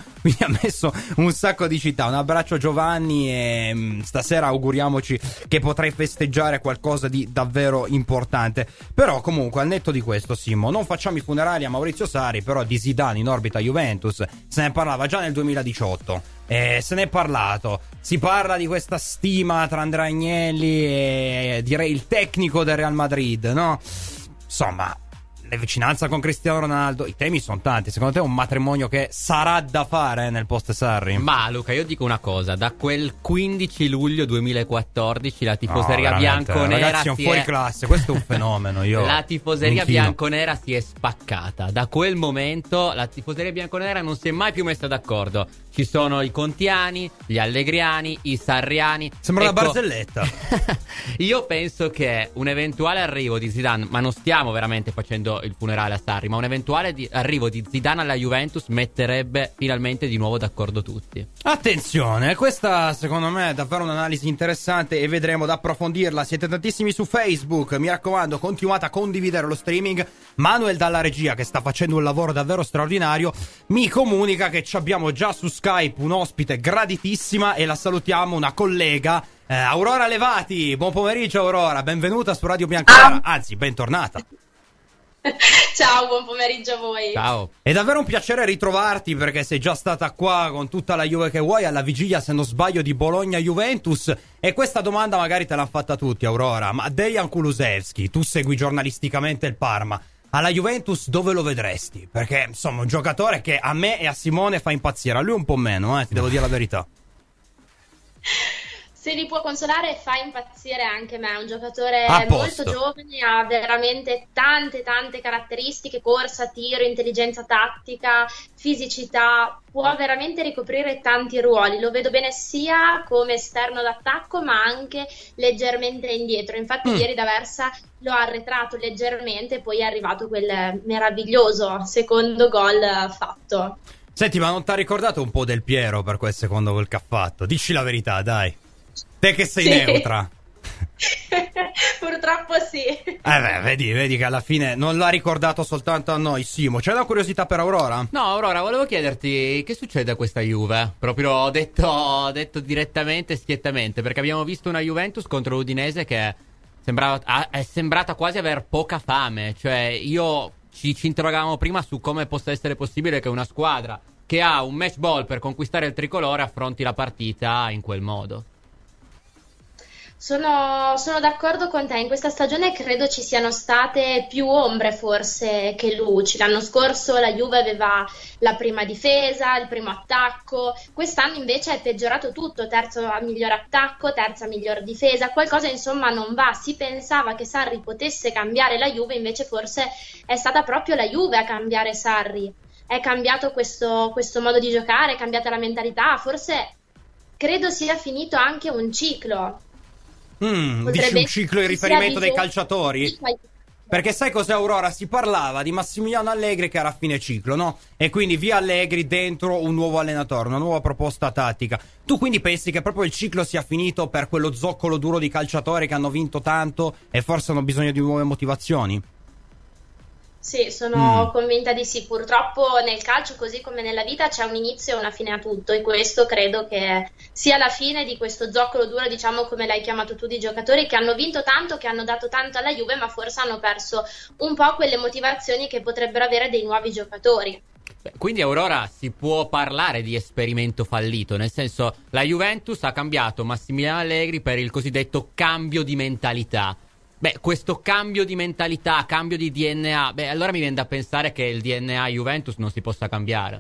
Speaker 2: quindi ha messo un sacco di città. Un abbraccio Giovanni e stasera auguriamoci che potrai festeggiare qualcosa di davvero importante. Però comunque al netto di questo, Simo, non facciamo i funerali a Maurizio Sarri, però di Zidane in orbita Juventus se ne parlava già nel 2018. Se ne è parlato, si parla di questa stima tra Andrea Agnelli e direi il tecnico del Real Madrid, no? Insomma, le vicinanze con Cristiano Ronaldo, i temi sono tanti. Secondo te è un matrimonio che sarà da fare nel post Sarri?
Speaker 3: Ma Luca, io dico una cosa, da quel 15 luglio 2014 la tifoseria bianconera,
Speaker 2: ragazzi, è un fuori classe, questo è un fenomeno. La
Speaker 3: tifoseria bianconera si è spaccata. Da quel momento la tifoseria bianconera non si è mai più messa d'accordo. Ci sono i contiani, gli allegriani, i sarriani.
Speaker 2: Sembra una barzelletta.
Speaker 3: Io penso che un eventuale arrivo di Zidane, ma non stiamo veramente facendo il funerale a Sarri, ma un eventuale arrivo di Zidane alla Juventus metterebbe finalmente di nuovo d'accordo tutti.
Speaker 2: Attenzione, questa secondo me è davvero un'analisi interessante e vedremo da approfondirla. Siete tantissimi su Facebook, mi raccomando, continuate a condividere lo streaming. Manuel dalla regia, che sta facendo un lavoro davvero straordinario, mi comunica che ci abbiamo già su Skype un ospite graditissima e la salutiamo, una collega, Aurora Levati. Buon pomeriggio Aurora, benvenuta su Radio Bianconera, anzi bentornata.
Speaker 5: Ciao, buon pomeriggio a voi.
Speaker 3: Ciao.
Speaker 2: È davvero un piacere ritrovarti, perché sei già stata qua con tutta la Juve che vuoi alla vigilia, se non sbaglio, di Bologna-Juventus. E questa domanda magari te l'hanno fatta tutti, Aurora, ma Dejan Kulusevski, tu segui giornalisticamente il Parma, alla Juventus dove lo vedresti? Perché insomma un giocatore che a me e a Simone fa impazzire, a lui un po' meno, ti devo dire la verità.
Speaker 5: Se mi può consolare, fa impazzire anche me. È un giocatore molto giovane, ha veramente tante caratteristiche: corsa, tiro, intelligenza tattica, fisicità. Può veramente ricoprire tanti ruoli. Lo vedo bene sia come esterno d'attacco, ma anche leggermente indietro. Infatti ieri da Versa lo ha arretrato leggermente, poi è arrivato quel meraviglioso secondo gol fatto.
Speaker 2: Senti, ma non ti ha ricordato un po' Del Piero per quel secondo gol che ha fatto? Dici la verità, dai. Te che sei neutra.
Speaker 5: Purtroppo sì.
Speaker 2: Vedi che alla fine non l'ha ricordato soltanto a noi, Simo. C'è una curiosità per Aurora?
Speaker 3: No, Aurora, volevo chiederti che succede a questa Juve. Proprio detto direttamente, schiettamente, perché abbiamo visto una Juventus contro l'Udinese che è sembrata quasi aver poca fame. Cioè, ci interrogavamo prima su come possa essere possibile che una squadra che ha un match ball per conquistare il tricolore affronti la partita in quel modo.
Speaker 5: Sono d'accordo con te. In questa stagione credo ci siano state più ombre forse che luci. L'anno scorso la Juve aveva la prima difesa, il primo attacco. Quest'anno invece è peggiorato tutto: terzo miglior attacco, terza miglior difesa. Qualcosa insomma non va. Si pensava che Sarri potesse cambiare la Juve, invece forse è stata proprio la Juve a cambiare Sarri. È cambiato questo modo di giocare, è cambiata la mentalità. Forse credo sia finito anche un ciclo.
Speaker 2: Dici un ciclo in riferimento dei calciatori? Perché sai cos'è, Aurora? Si parlava di Massimiliano Allegri che era a fine ciclo, no? E quindi via Allegri, dentro un nuovo allenatore, una nuova proposta tattica. Tu quindi pensi che proprio il ciclo sia finito per quello zoccolo duro di calciatori che hanno vinto tanto e forse hanno bisogno di nuove motivazioni?
Speaker 5: Sì, sono convinta di sì. Purtroppo nel calcio, così come nella vita, c'è un inizio e una fine a tutto, e questo credo che sia la fine di questo zoccolo duro, diciamo, come l'hai chiamato tu, di giocatori che hanno vinto tanto, che hanno dato tanto alla Juve, ma forse hanno perso un po' quelle motivazioni che potrebbero avere dei nuovi giocatori.
Speaker 3: Quindi, Aurora, si può parlare di esperimento fallito, nel senso, la Juventus ha cambiato Massimiliano Allegri per il cosiddetto cambio di mentalità. Beh, questo cambio di mentalità, cambio di DNA, allora mi viene da pensare che il DNA Juventus non si possa cambiare.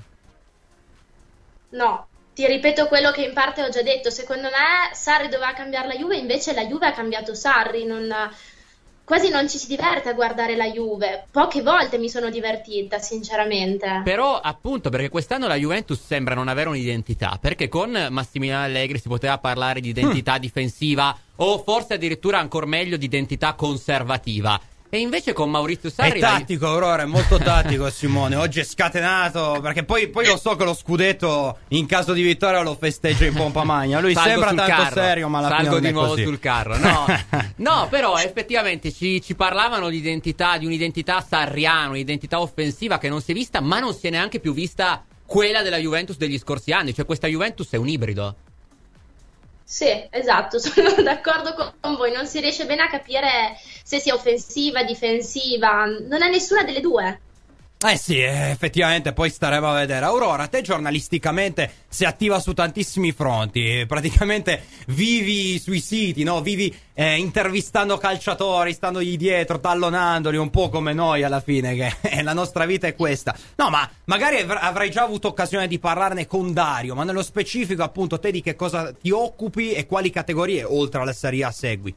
Speaker 5: No, ti ripeto quello che in parte ho già detto. Secondo me Sarri doveva cambiare la Juve, invece la Juve ha cambiato Sarri. Quasi non ci si diverte a guardare la Juve. Poche volte mi sono divertita, sinceramente.
Speaker 3: Però, appunto, perché quest'anno la Juventus sembra non avere un'identità. Perché con Massimiliano Allegri si poteva parlare di identità difensiva, o forse addirittura ancora meglio di identità conservativa. E invece con Maurizio Sarri...
Speaker 2: È tattico, Aurora, è molto tattico, Simone. Oggi è scatenato, perché poi lo so che lo scudetto in caso di vittoria lo festeggia in pompa magna. Lui sembra tanto serio, ma alla fine non è così.
Speaker 3: Salgo di nuovo sul carro. No, però effettivamente ci parlavano di identità, di un'identità sarriana, un'identità offensiva che non si è vista, ma non si è neanche più vista quella della Juventus degli scorsi anni, cioè questa Juventus è un ibrido.
Speaker 5: Sì, esatto, sono d'accordo con voi, non si riesce bene a capire se sia offensiva, difensiva, non è nessuna delle due.
Speaker 2: Sì, effettivamente poi staremo a vedere. Aurora, te giornalisticamente sei attiva su tantissimi fronti, praticamente vivi sui siti, no? Vivi intervistando calciatori, standogli dietro, tallonandoli, un po' come noi alla fine, che la nostra vita è questa. No, ma magari avrai già avuto occasione di parlarne con Dario, ma nello specifico appunto te di che cosa ti occupi e quali categorie oltre alla Serie A segui?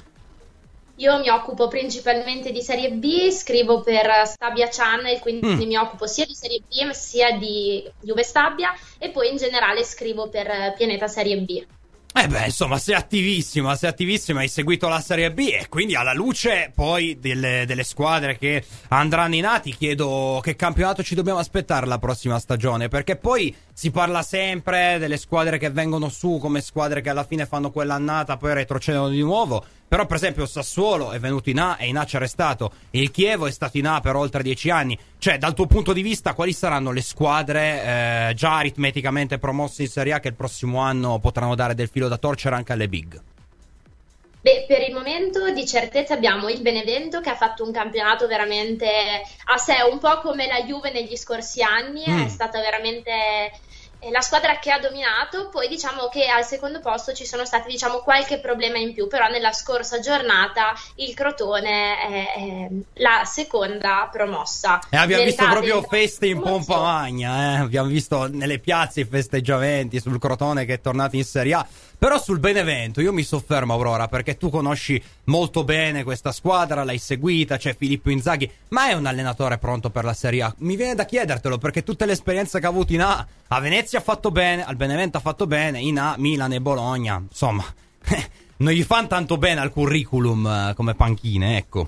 Speaker 5: Io mi occupo principalmente di Serie B, scrivo per Stabia Channel, quindi mi occupo sia di Serie B sia di Juve Stabia, e poi in generale scrivo per Pianeta Serie B.
Speaker 2: Insomma, sei attivissima, hai seguito la Serie B e quindi alla luce poi delle squadre che andranno in A ti chiedo che campionato ci dobbiamo aspettare la prossima stagione, perché poi si parla sempre delle squadre che vengono su come squadre che alla fine fanno quell'annata poi retrocedono di nuovo, però per esempio Sassuolo è venuto in A e in A c'è restato, il Chievo è stato in A per oltre 10 anni, cioè dal tuo punto di vista quali saranno le squadre già aritmeticamente promosse in Serie A che il prossimo anno potranno dare del filo da torcere anche alle big?
Speaker 5: Beh, per il momento di certezza abbiamo il Benevento che ha fatto un campionato veramente a sé, un po' come la Juve negli scorsi anni, è stata veramente la squadra che ha dominato. Poi diciamo che al secondo posto ci sono stati qualche problema in più, però nella scorsa giornata il Crotone è la seconda promossa.
Speaker 2: E abbiamo visto proprio feste in pompa magna, abbiamo visto nelle piazze i festeggiamenti sul Crotone che è tornato in Serie A. Però sul Benevento io mi soffermo, Aurora, perché tu conosci molto bene questa squadra, l'hai seguita, c'è Filippo Inzaghi, ma è un allenatore pronto per la Serie A? Mi viene da chiedertelo, perché tutte le esperienze che ha avuto in A Venezia ha fatto bene, al Benevento ha fatto bene, in A Milan e Bologna, insomma, non gli fanno tanto bene al curriculum come panchine, ecco.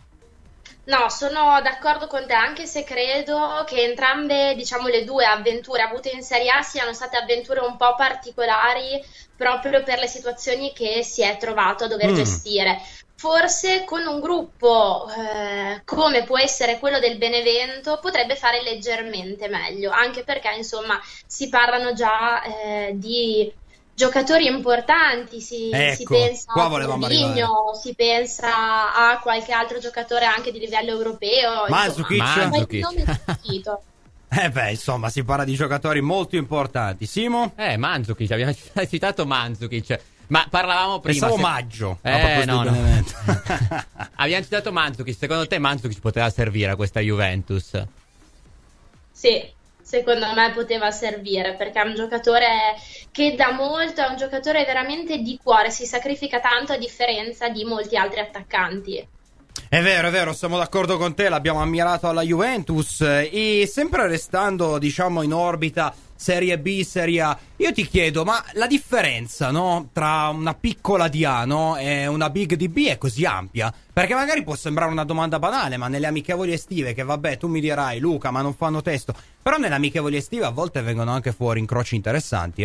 Speaker 5: No, sono d'accordo con te, anche se credo che entrambe, le due avventure avute in Serie A siano state avventure un po' particolari proprio per le situazioni che si è trovato a dover gestire. Forse con un gruppo come può essere quello del Benevento potrebbe fare leggermente meglio, anche perché insomma si parlano già di giocatori importanti, si pensa a Fabinho, si pensa a qualche altro giocatore anche di livello europeo.
Speaker 2: Mandzukic.
Speaker 5: Insomma,
Speaker 2: si parla di giocatori molto importanti. Simo?
Speaker 3: Mandzukic, abbiamo citato Mandzukic. Ma parlavamo prima.
Speaker 2: Pensavo Maggio.
Speaker 3: No. Abbiamo citato Mandzukic. Secondo te Mandzukic poteva servire a questa Juventus?
Speaker 5: Sì. Secondo me poteva servire, perché è un giocatore che dà molto, è un giocatore veramente di cuore, si sacrifica tanto a differenza di molti altri attaccanti.
Speaker 2: È vero, siamo d'accordo con te, l'abbiamo ammirato alla Juventus. E sempre restando, in orbita Serie B, Serie A, io ti chiedo, ma la differenza, no, tra una piccola di A, no, e una big di B è così ampia? Perché magari può sembrare una domanda banale, ma nelle amichevoli estive, che vabbè, tu mi dirai, Luca, ma non fanno testo, però nelle amichevoli estive a volte vengono anche fuori incroci interessanti,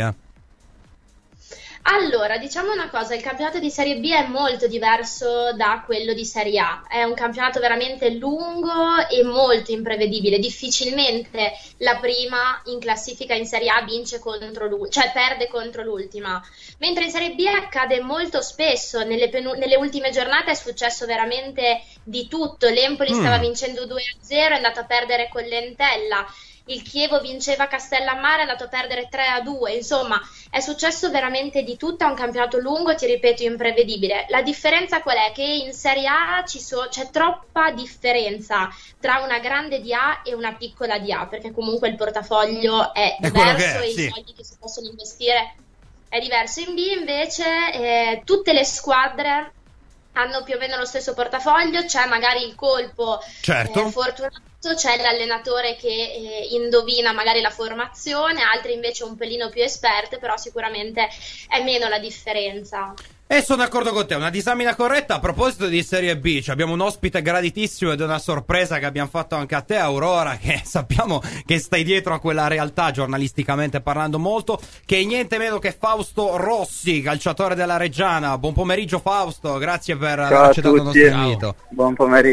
Speaker 5: Allora, diciamo una cosa, il campionato di Serie B è molto diverso da quello di Serie A, è un campionato veramente lungo e molto imprevedibile, difficilmente la prima in classifica in Serie A vince perde contro l'ultima, mentre in Serie B accade molto spesso, nelle ultime giornate è successo veramente di tutto, l'Empoli stava vincendo 2-0, è andato a perdere con l'Entella, il Chievo vinceva Castellammare, è andato a perdere 3-2, insomma è successo veramente di tutto, è un campionato lungo, ti ripeto, imprevedibile. La differenza qual è? Che in Serie A c'è troppa differenza tra una grande di A e una piccola di A, perché comunque il portafoglio è diverso e i soldi che si possono investire è diverso. In B invece tutte le squadre hanno più o meno lo stesso portafoglio, c'è magari il colpo fortunato, c'è l'allenatore che indovina magari la formazione, altri invece un pelino più esperte, però sicuramente è meno la differenza.
Speaker 2: E sono d'accordo con te, una disamina corretta. A proposito di Serie B, abbiamo un ospite graditissimo ed è una sorpresa che abbiamo fatto anche a te, Aurora, che sappiamo che stai dietro a quella realtà giornalisticamente parlando molto, che è niente meno che Fausto Rossi, calciatore della Reggiana. Buon pomeriggio Fausto, grazie per aver accettato il nostro invito.
Speaker 6: Buon pomeriggio.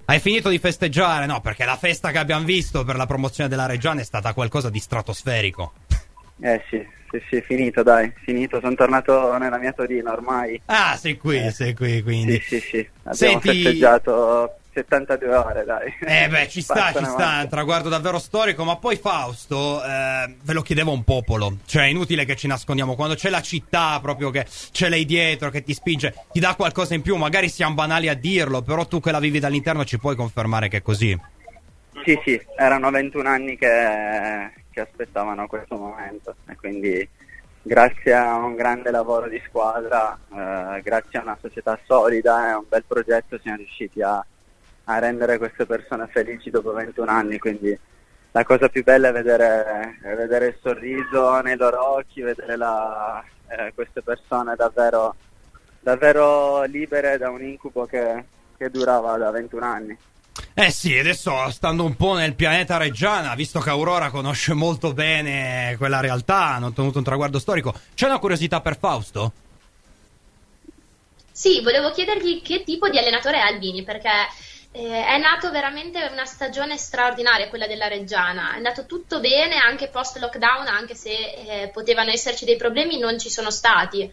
Speaker 2: Hai finito di festeggiare? No, perché la festa che abbiamo visto per la promozione della Reggiana è stata qualcosa di stratosferico.
Speaker 6: Sì, finito, sono tornato nella mia Torino ormai.
Speaker 2: Ah, sei qui, quindi.
Speaker 6: Sì, abbiamo festeggiato 72 ore, dai.
Speaker 2: Ci sta, è un traguardo davvero storico, ma poi Fausto, ve lo chiedeva un popolo, cioè è inutile che ci nascondiamo, quando c'è la città proprio che ce l'hai dietro, che ti spinge, ti dà qualcosa in più, magari siamo banali a dirlo, però tu che la vivi dall'interno ci puoi confermare che è così.
Speaker 6: Sì, erano 21 anni che aspettavano questo momento e quindi grazie a un grande lavoro di squadra, grazie a una società solida e a un bel progetto siamo riusciti a rendere queste persone felici dopo 21 anni, quindi la cosa più bella è vedere il sorriso nei loro occhi, vedere queste persone davvero libere da un incubo che durava da 21 anni.
Speaker 2: Sì, adesso stando un po' nel pianeta Reggiana, visto che Aurora conosce molto bene quella realtà, hanno ottenuto un traguardo storico, c'è una curiosità per Fausto?
Speaker 5: Sì, volevo chiedergli che tipo di allenatore è Albini, perché è nato veramente una stagione straordinaria quella della Reggiana, è andato tutto bene anche post lockdown, anche se potevano esserci dei problemi, non ci sono stati.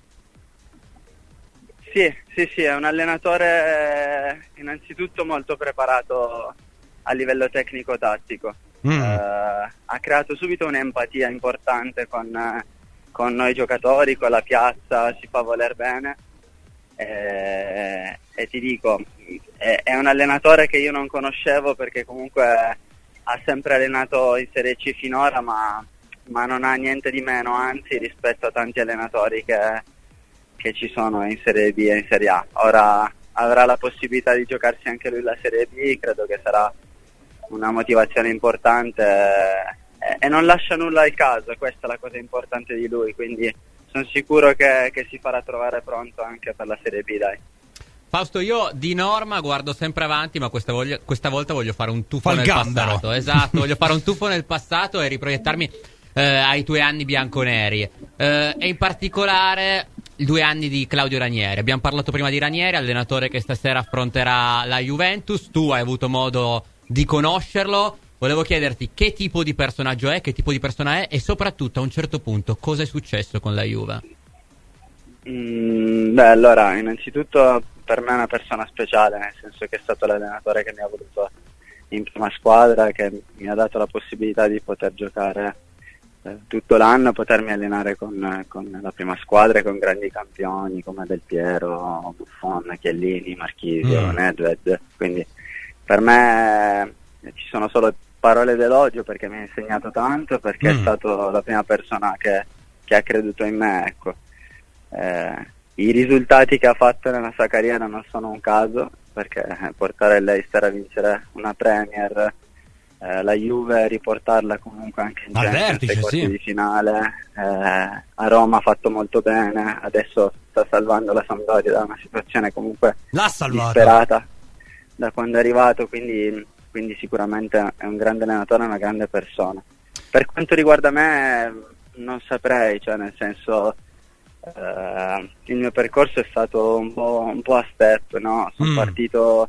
Speaker 6: Sì, è un allenatore innanzitutto molto preparato a livello tecnico-tattico. Ha creato subito un'empatia importante con noi giocatori, con la piazza, ci fa voler bene. E ti dico, è un allenatore che io non conoscevo perché comunque ha sempre allenato in Serie C finora, ma non ha niente di meno, anzi, rispetto a tanti allenatori che ci sono in Serie B e in Serie A. Ora avrà la possibilità di giocarsi anche lui la Serie B, credo che sarà una motivazione importante e non lascia nulla al caso, questa è la cosa importante di lui, quindi sono sicuro che si farà trovare pronto anche per la Serie B, dai.
Speaker 3: Fausto, io di norma guardo sempre avanti, ma questa volta voglio fare un tuffo nel
Speaker 2: gambero.
Speaker 3: passato. Esatto, voglio fare un tuffo nel passato e riproiettarmi ai tuoi anni bianconeri. E in particolare i 2 anni di Claudio Ranieri. Abbiamo parlato prima di Ranieri, allenatore che stasera affronterà la Juventus. Tu hai avuto modo di conoscerlo. Volevo chiederti che tipo di personaggio è, che tipo di persona è e soprattutto a un certo punto cosa è successo con la Juve?
Speaker 6: Allora, innanzitutto per me è una persona speciale, nel senso che è stato l'allenatore che mi ha voluto in prima squadra, che mi ha dato la possibilità di poter giocare tutto l'anno, potermi allenare con la prima squadra e con grandi campioni come Del Piero, Buffon, Chiellini, Marchisio, Nedved, quindi per me ci sono solo parole d'elogio perché mi ha insegnato tanto, perché è stato la prima persona che ha creduto in me, ecco. I risultati che ha fatto nella sua carriera non sono un caso, perché portare l'Leicester a vincere una Premier, la Juve riportarla comunque anche in Champions, ai quarti di finale, a Roma ha fatto molto bene, adesso sta salvando la Sampdoria da una situazione comunque disperata da quando è arrivato, quindi sicuramente è un grande allenatore, una grande persona. Per quanto riguarda me non saprei, cioè nel senso il mio percorso è stato un po' a step, no? Sono partito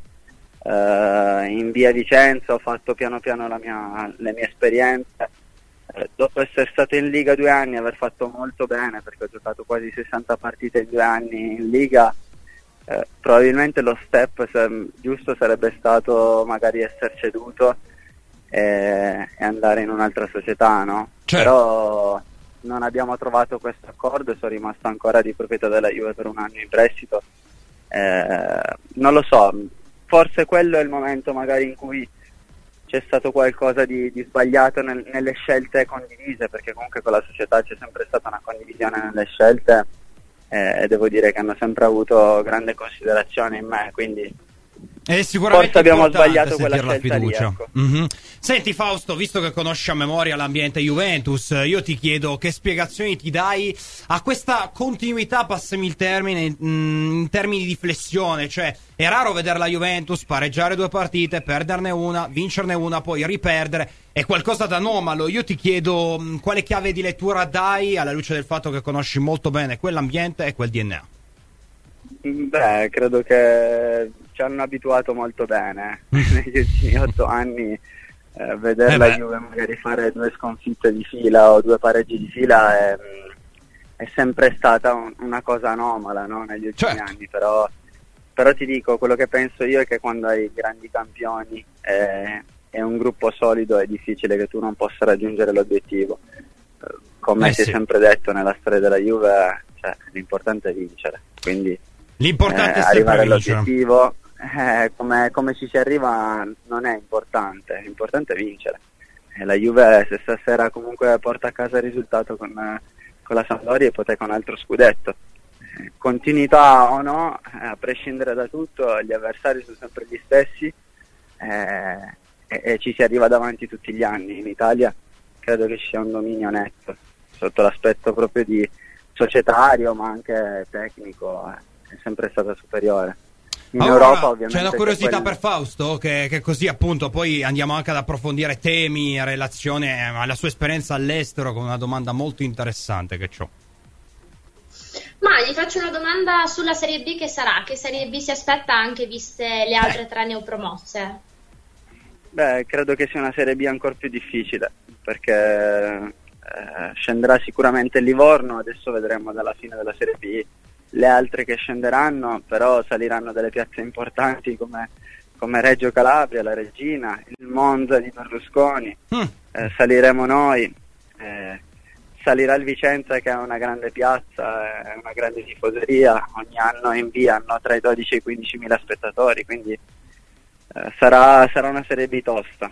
Speaker 6: in via Vicenza, ho fatto piano piano le mie esperienze, dopo essere stato in Liga 2 anni, aver fatto molto bene perché ho giocato quasi 60 partite in 2 anni in Liga, probabilmente lo step giusto sarebbe stato magari essere ceduto e andare in un'altra società, no? Certo. Però non abbiamo trovato questo accordo, sono rimasto ancora di proprietà della Juve per 1 anno in prestito, non lo so, forse quello è il momento magari in cui c'è stato qualcosa di sbagliato nelle scelte condivise, perché comunque con la società c'è sempre stata una condivisione nelle scelte e devo dire che hanno sempre avuto grande considerazione in me, quindi forse abbiamo sbagliato quella scelta lì, ecco.
Speaker 2: Senti Fausto, visto che conosci a memoria l'ambiente Juventus, io ti chiedo che spiegazioni ti dai a questa continuità, passami il termine, in termini di flessione, cioè è raro vedere la Juventus pareggiare 2 partite, perderne una, vincerne una, poi riperdere, è qualcosa d'anomalo. Io ti chiedo quale chiave di lettura dai alla luce del fatto che conosci molto bene quell'ambiente e quel DNA.
Speaker 6: Beh, credo che ci hanno abituato molto bene negli ultimi 8 anni. Vedere la Juve magari fare 2 sconfitte di fila o 2 pareggi di fila è sempre stata una cosa anomala, no? Negli ultimi anni, però ti dico, quello che penso io è che quando hai grandi campioni e un gruppo solido è difficile che tu non possa raggiungere l'obiettivo. Come si è sempre detto nella storia della Juve, cioè, l'importante è vincere, quindi
Speaker 2: l'importante è
Speaker 6: arrivare
Speaker 2: vincere.
Speaker 6: all'obiettivo. Come ci si arriva non è importante, l'importante è vincere. La Juve, se stasera comunque porta a casa il risultato con la Sampdoria, ipoteca un altro scudetto. Continuità o no, a prescindere da tutto, gli avversari sono sempre gli stessi e ci si arriva davanti tutti gli anni. In Italia credo che ci sia un dominio netto sotto l'aspetto proprio di societario, ma anche tecnico, è sempre stata superiore. In Europa, ovviamente,
Speaker 2: c'è una curiosità per Fausto, che così appunto poi andiamo anche ad approfondire temi in relazione alla sua esperienza all'estero, con una domanda molto interessante che c'ho.
Speaker 5: Ma gli faccio una domanda sulla Serie B, che sarà? Che Serie B si aspetta, anche viste le altre 3 neopromosse?
Speaker 6: Beh, credo che sia una Serie B ancora più difficile, perché scenderà sicuramente il Livorno, adesso vedremo dalla fine della Serie B le altre che scenderanno, però saliranno delle piazze importanti come Reggio Calabria, la Regina, il Monza di Berlusconi, saliremo noi, salirà il Vicenza, che è una grande piazza, è una grande tifoseria, ogni anno inviano tra i 12 e i 15 mila spettatori, quindi sarà una Serie B tosta.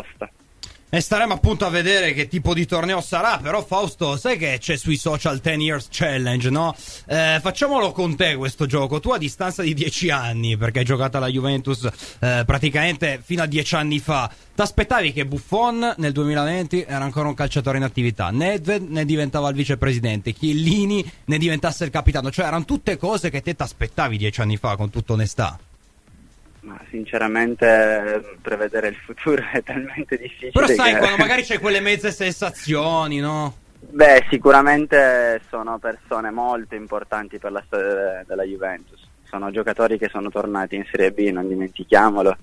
Speaker 2: E staremo appunto a vedere che tipo di torneo sarà. Però Fausto, sai che c'è sui social 10 Years Challenge, no? Facciamolo con te questo gioco. Tu a distanza di 10 anni, perché hai giocato alla Juventus praticamente fino a 10 anni fa, ti aspettavi che Buffon nel 2020 era ancora un calciatore in attività, Nedved ne diventava il vicepresidente, Chiellini ne diventasse il capitano? Cioè erano tutte cose che te ti aspettavi 10 anni fa, con tutta onestà?
Speaker 6: Ma sinceramente prevedere il futuro è talmente difficile.
Speaker 2: Però sai, quando magari c'è quelle mezze sensazioni, no?
Speaker 6: Beh, sicuramente sono persone molto importanti per la storia della Juventus. Sono giocatori che sono tornati in Serie B, non dimentichiamolo,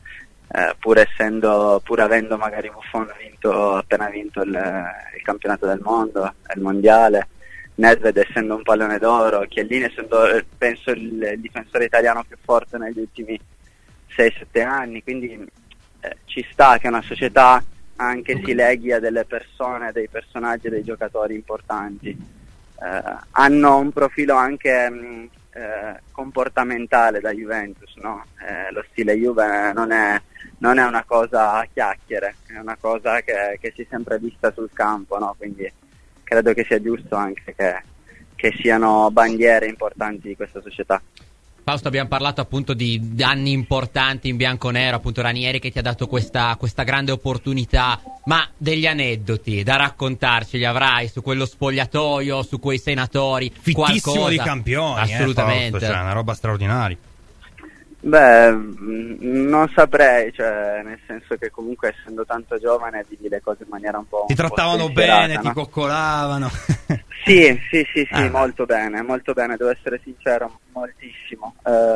Speaker 6: pur avendo magari Buffon appena vinto il campionato del mondo, il mondiale, Nedved essendo un pallone d'oro, Chiellini essendo, penso, il difensore italiano più forte negli ultimi 6-7 anni, quindi ci sta che una società anche si leghi a delle persone, dei personaggi, dei giocatori importanti. Hanno un profilo anche comportamentale da Juventus, no? Lo stile Juve non è una cosa a chiacchiere, è una cosa che si è sempre vista sul campo, no? Quindi credo che sia giusto anche che siano bandiere importanti di questa società.
Speaker 3: Fausto, abbiamo parlato appunto di anni importanti in bianconero, appunto Ranieri che ti ha dato questa grande opportunità, ma degli aneddoti da raccontarci li avrai su quello spogliatoio, su quei senatori?
Speaker 2: Fittissimo
Speaker 3: qualcosa?
Speaker 2: Di campioni,
Speaker 3: assolutamente.
Speaker 2: Fausto, cioè, una roba straordinaria.
Speaker 6: Beh, non saprei, cioè, nel senso che comunque essendo tanto giovane vivi le cose in maniera un po'...
Speaker 2: Ti trattavano bene, no? Ti coccolavano.
Speaker 6: Sì, molto bene, devo essere sincero, moltissimo.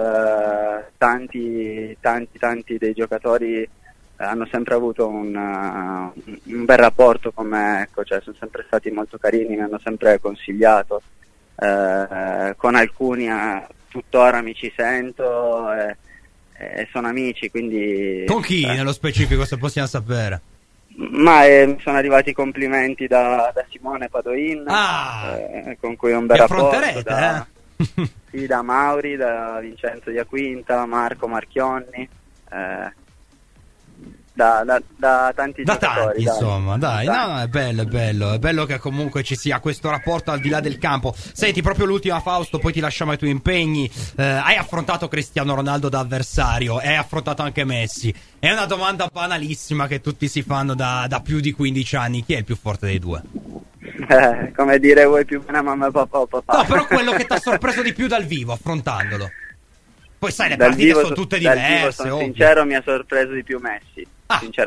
Speaker 6: Tanti dei giocatori hanno sempre avuto un bel rapporto con me, ecco, cioè sono sempre stati molto carini, mi hanno sempre consigliato. Con alcuni tuttora mi ci sento e sono amici, quindi... Con
Speaker 2: chi nello specifico, se possiamo sapere?
Speaker 6: Ma sono arrivati complimenti da Simone Padoin, con cui ho un bel rapporto, sì, da Mauri, da Vincenzo Iaquinta, Marco Marchionni, da tanti giocatori.
Speaker 2: Insomma, dai. No, è bello che comunque ci sia questo rapporto al di là del campo. Senti, proprio l'ultima, Fausto, poi ti lasciamo ai tuoi impegni. Hai affrontato Cristiano Ronaldo da avversario e hai affrontato anche Messi. È una domanda banalissima che tutti si fanno da più di 15 anni. Chi è il più forte dei due?
Speaker 6: Come dire, vuoi più bene mamma e papà o papà?
Speaker 2: No, però quello che ti ha sorpreso di più dal vivo, affrontandolo. Poi sai, le partite sono tutte diverse.
Speaker 6: Sono sincero, mi ha sorpreso di più Messi,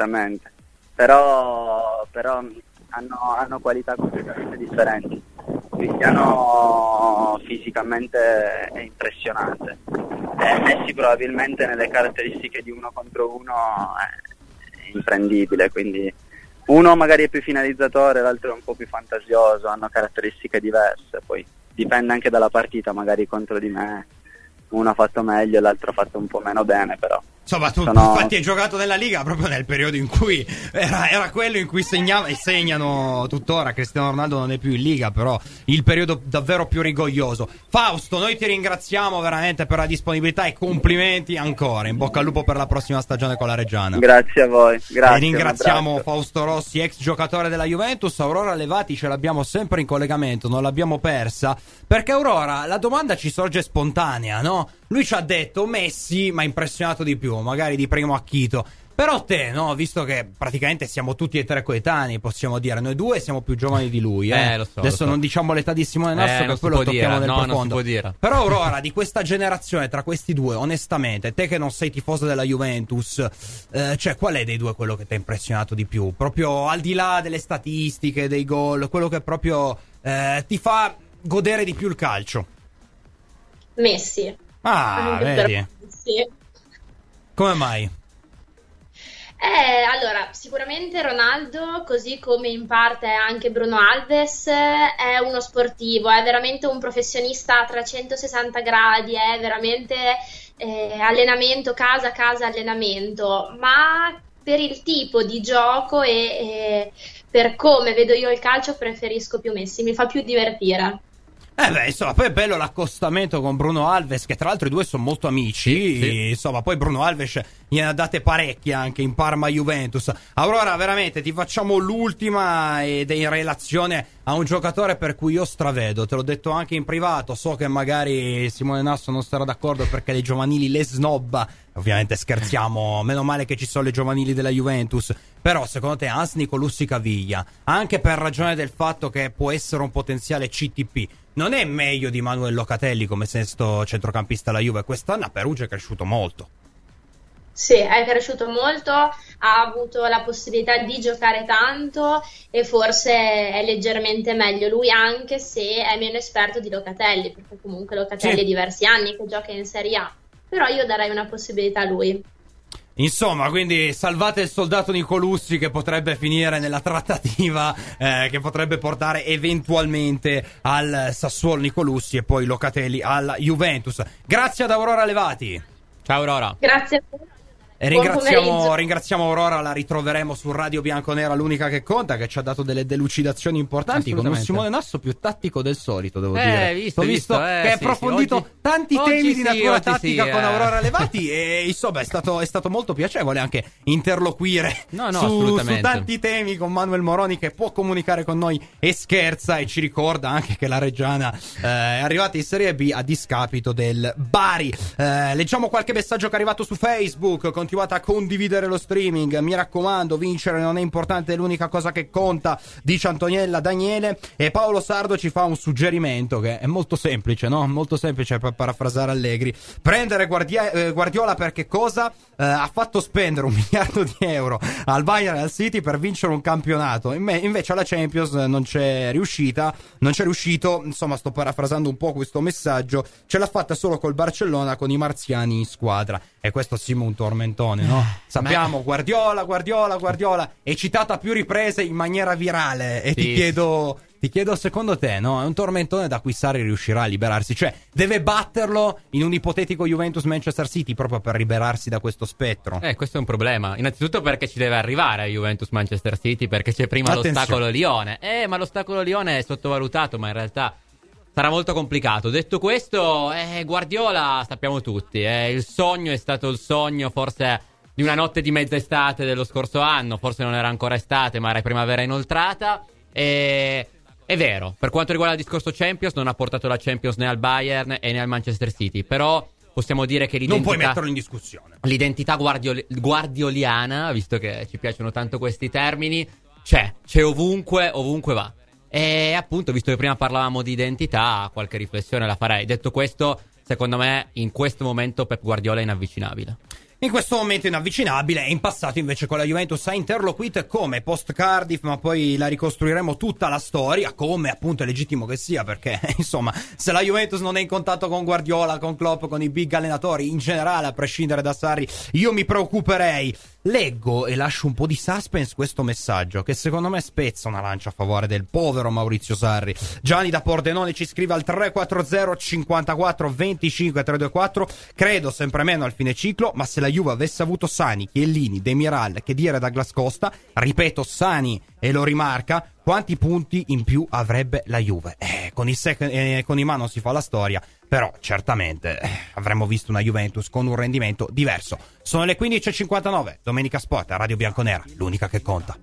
Speaker 6: sinceramente. Però hanno qualità completamente differenti. Cristiano fisicamente è impressionante, Messi probabilmente nelle caratteristiche di uno contro uno è imprendibile, quindi uno magari è più finalizzatore, l'altro è un po' più fantasioso, hanno caratteristiche diverse, poi dipende anche dalla partita, magari contro di me uno ha fatto meglio e l'altro ha fatto un po' meno bene, però
Speaker 2: insomma, tu infatti hai giocato nella Liga proprio nel periodo in cui era quello in cui segnava, e segnano tuttora. Cristiano Ronaldo non è più in Liga, però il periodo davvero più rigoglioso. Fausto, noi ti ringraziamo veramente per la disponibilità e complimenti ancora. In bocca al lupo per la prossima stagione con la Reggiana.
Speaker 6: Grazie a voi, grazie.
Speaker 2: E ringraziamo Fausto Rossi, ex giocatore della Juventus. Aurora Levati ce l'abbiamo sempre in collegamento, non l'abbiamo persa, perché Aurora, la domanda ci sorge spontanea, no? Lui ci ha detto Messi mi ha impressionato di più, magari di primo acchito. Però te, no, visto che praticamente siamo tutti e tre coetanei, possiamo dire, noi due siamo più giovani di lui,
Speaker 3: Lo so,
Speaker 2: adesso non diciamo l'età di Simone Nasso, che poi lo tocchiamo nel profondo.
Speaker 3: Non si può dire.
Speaker 2: Però Aurora, di questa generazione, tra questi due, onestamente, te che non sei tifoso della Juventus, cioè qual è dei due quello che ti ha impressionato di più? Proprio al di là delle statistiche, dei gol, quello che proprio ti fa godere di più il calcio?
Speaker 5: Messi.
Speaker 2: Ah, vedi.
Speaker 5: Sì.
Speaker 2: Come mai?
Speaker 5: Allora, sicuramente Ronaldo, così come in parte anche Bruno Alves, è uno sportivo, è veramente un professionista a 360 gradi, è veramente allenamento, casa, allenamento, ma per il tipo di gioco e per come vedo io il calcio preferisco più Messi, mi fa più divertire.
Speaker 2: Insomma, poi è bello l'accostamento con Bruno Alves, che tra l'altro i due sono molto amici, sì. Insomma, poi Bruno Alves gliene ha date parecchie anche in Parma Juventus. Aurora, veramente ti facciamo l'ultima ed è in relazione a un giocatore per cui io stravedo, te l'ho detto anche in privato, so che magari Simone Nasso non sarà d'accordo perché le giovanili le snobba, ovviamente scherziamo, meno male che ci sono le giovanili della Juventus, però secondo te Hans Nicolussi Caviglia, anche per ragione del fatto che può essere un potenziale CTP, non è meglio di Manuel Locatelli come sesto centrocampista alla Juve? Quest'anno a Perugia è cresciuto molto.
Speaker 5: Sì, è cresciuto molto, ha avuto la possibilità di giocare tanto e forse è leggermente meglio lui, anche se è meno esperto di Locatelli, perché comunque Locatelli è diversi anni che gioca in Serie A, però io darei una possibilità a lui.
Speaker 2: Insomma, quindi salvate il soldato Nicolussi, che potrebbe finire nella trattativa che potrebbe portare eventualmente al Sassuolo Nicolussi e poi Locatelli alla Juventus. Grazie ad Aurora Levati.
Speaker 3: Ciao Aurora.
Speaker 5: Grazie a te.
Speaker 2: E ringraziamo Aurora, la ritroveremo su Radio Bianconera, l'unica che conta, che ci ha dato delle delucidazioni importanti, con un Simone Nasso più tattico del solito, devo dire. Visto che ha approfondito tanti temi di natura tattica con Aurora Levati e insomma è stato molto piacevole anche interloquire su tanti temi con Manuel Moroni, che può comunicare con noi e scherza e ci ricorda anche che la Reggiana è arrivata in Serie B a discapito del Bari. Leggiamo qualche messaggio che è arrivato su Facebook. Continuate a condividere lo streaming, mi raccomando, vincere non è importante, è l'unica cosa che conta, dice Antoniella Daniele. E Paolo Sardo ci fa un suggerimento che è molto semplice, no? Molto semplice, per parafrasare Allegri: prendere Guardiola perché cosa? Ha fatto spendere 1 miliardo di euro al Bayern e al City per vincere un campionato, invece alla Champions non c'è riuscito, insomma sto parafrasando un po' questo messaggio, ce l'ha fatta solo col Barcellona con i marziani in squadra. E questo sì, un tormentone, no? Sappiamo, Guardiola è citato a più riprese in maniera virale e ti chiedo secondo te, no? È un tormentone da cui Sarri riuscirà a liberarsi? Cioè, deve batterlo in un ipotetico Juventus-Manchester City proprio per liberarsi da questo spettro?
Speaker 3: Questo è un problema. Innanzitutto perché ci deve arrivare a Juventus-Manchester City, perché c'è prima l'ostacolo Lione. Ma l'ostacolo Lione è sottovalutato, ma in realtà sarà molto complicato. Detto questo, Guardiola sappiamo tutti, è stato il sogno forse di una notte di mezza estate dello scorso anno, forse non era ancora estate ma era primavera inoltrata. È vero, per quanto riguarda il discorso Champions, non ha portato la Champions né al Bayern e né al Manchester City, però possiamo dire che l'identità,
Speaker 2: non puoi metterlo in discussione,
Speaker 3: l'identità guardioliana, visto che ci piacciono tanto questi termini, c'è ovunque va. E appunto, visto che prima parlavamo di identità, qualche riflessione la farei. Detto questo, secondo me in questo momento Pep Guardiola è inavvicinabile.
Speaker 2: in questo momento inavvicinabile, e in passato invece con la Juventus ha interloquito come post Cardiff, ma poi la ricostruiremo tutta la storia, come appunto è legittimo che sia, perché insomma se la Juventus non è in contatto con Guardiola, con Klopp, con i big allenatori in generale, a prescindere da Sarri, io mi preoccuperei. Leggo e lascio un po' di suspense questo messaggio che secondo me spezza una lancia a favore del povero Maurizio Sarri. Gianni da Pordenone ci scrive al 340 54 25 324: credo sempre meno al fine ciclo, ma se la Juve avesse avuto Sani, Chiellini, Demiral, Khedira e Douglas Costa, ripeto Sani e lo rimarca, quanti punti in più avrebbe la Juve? Con i mano si fa la storia, però certamente avremmo visto una Juventus con un rendimento diverso. Sono le 15:59, Domenica Sport a Radio Bianconera, l'unica che conta.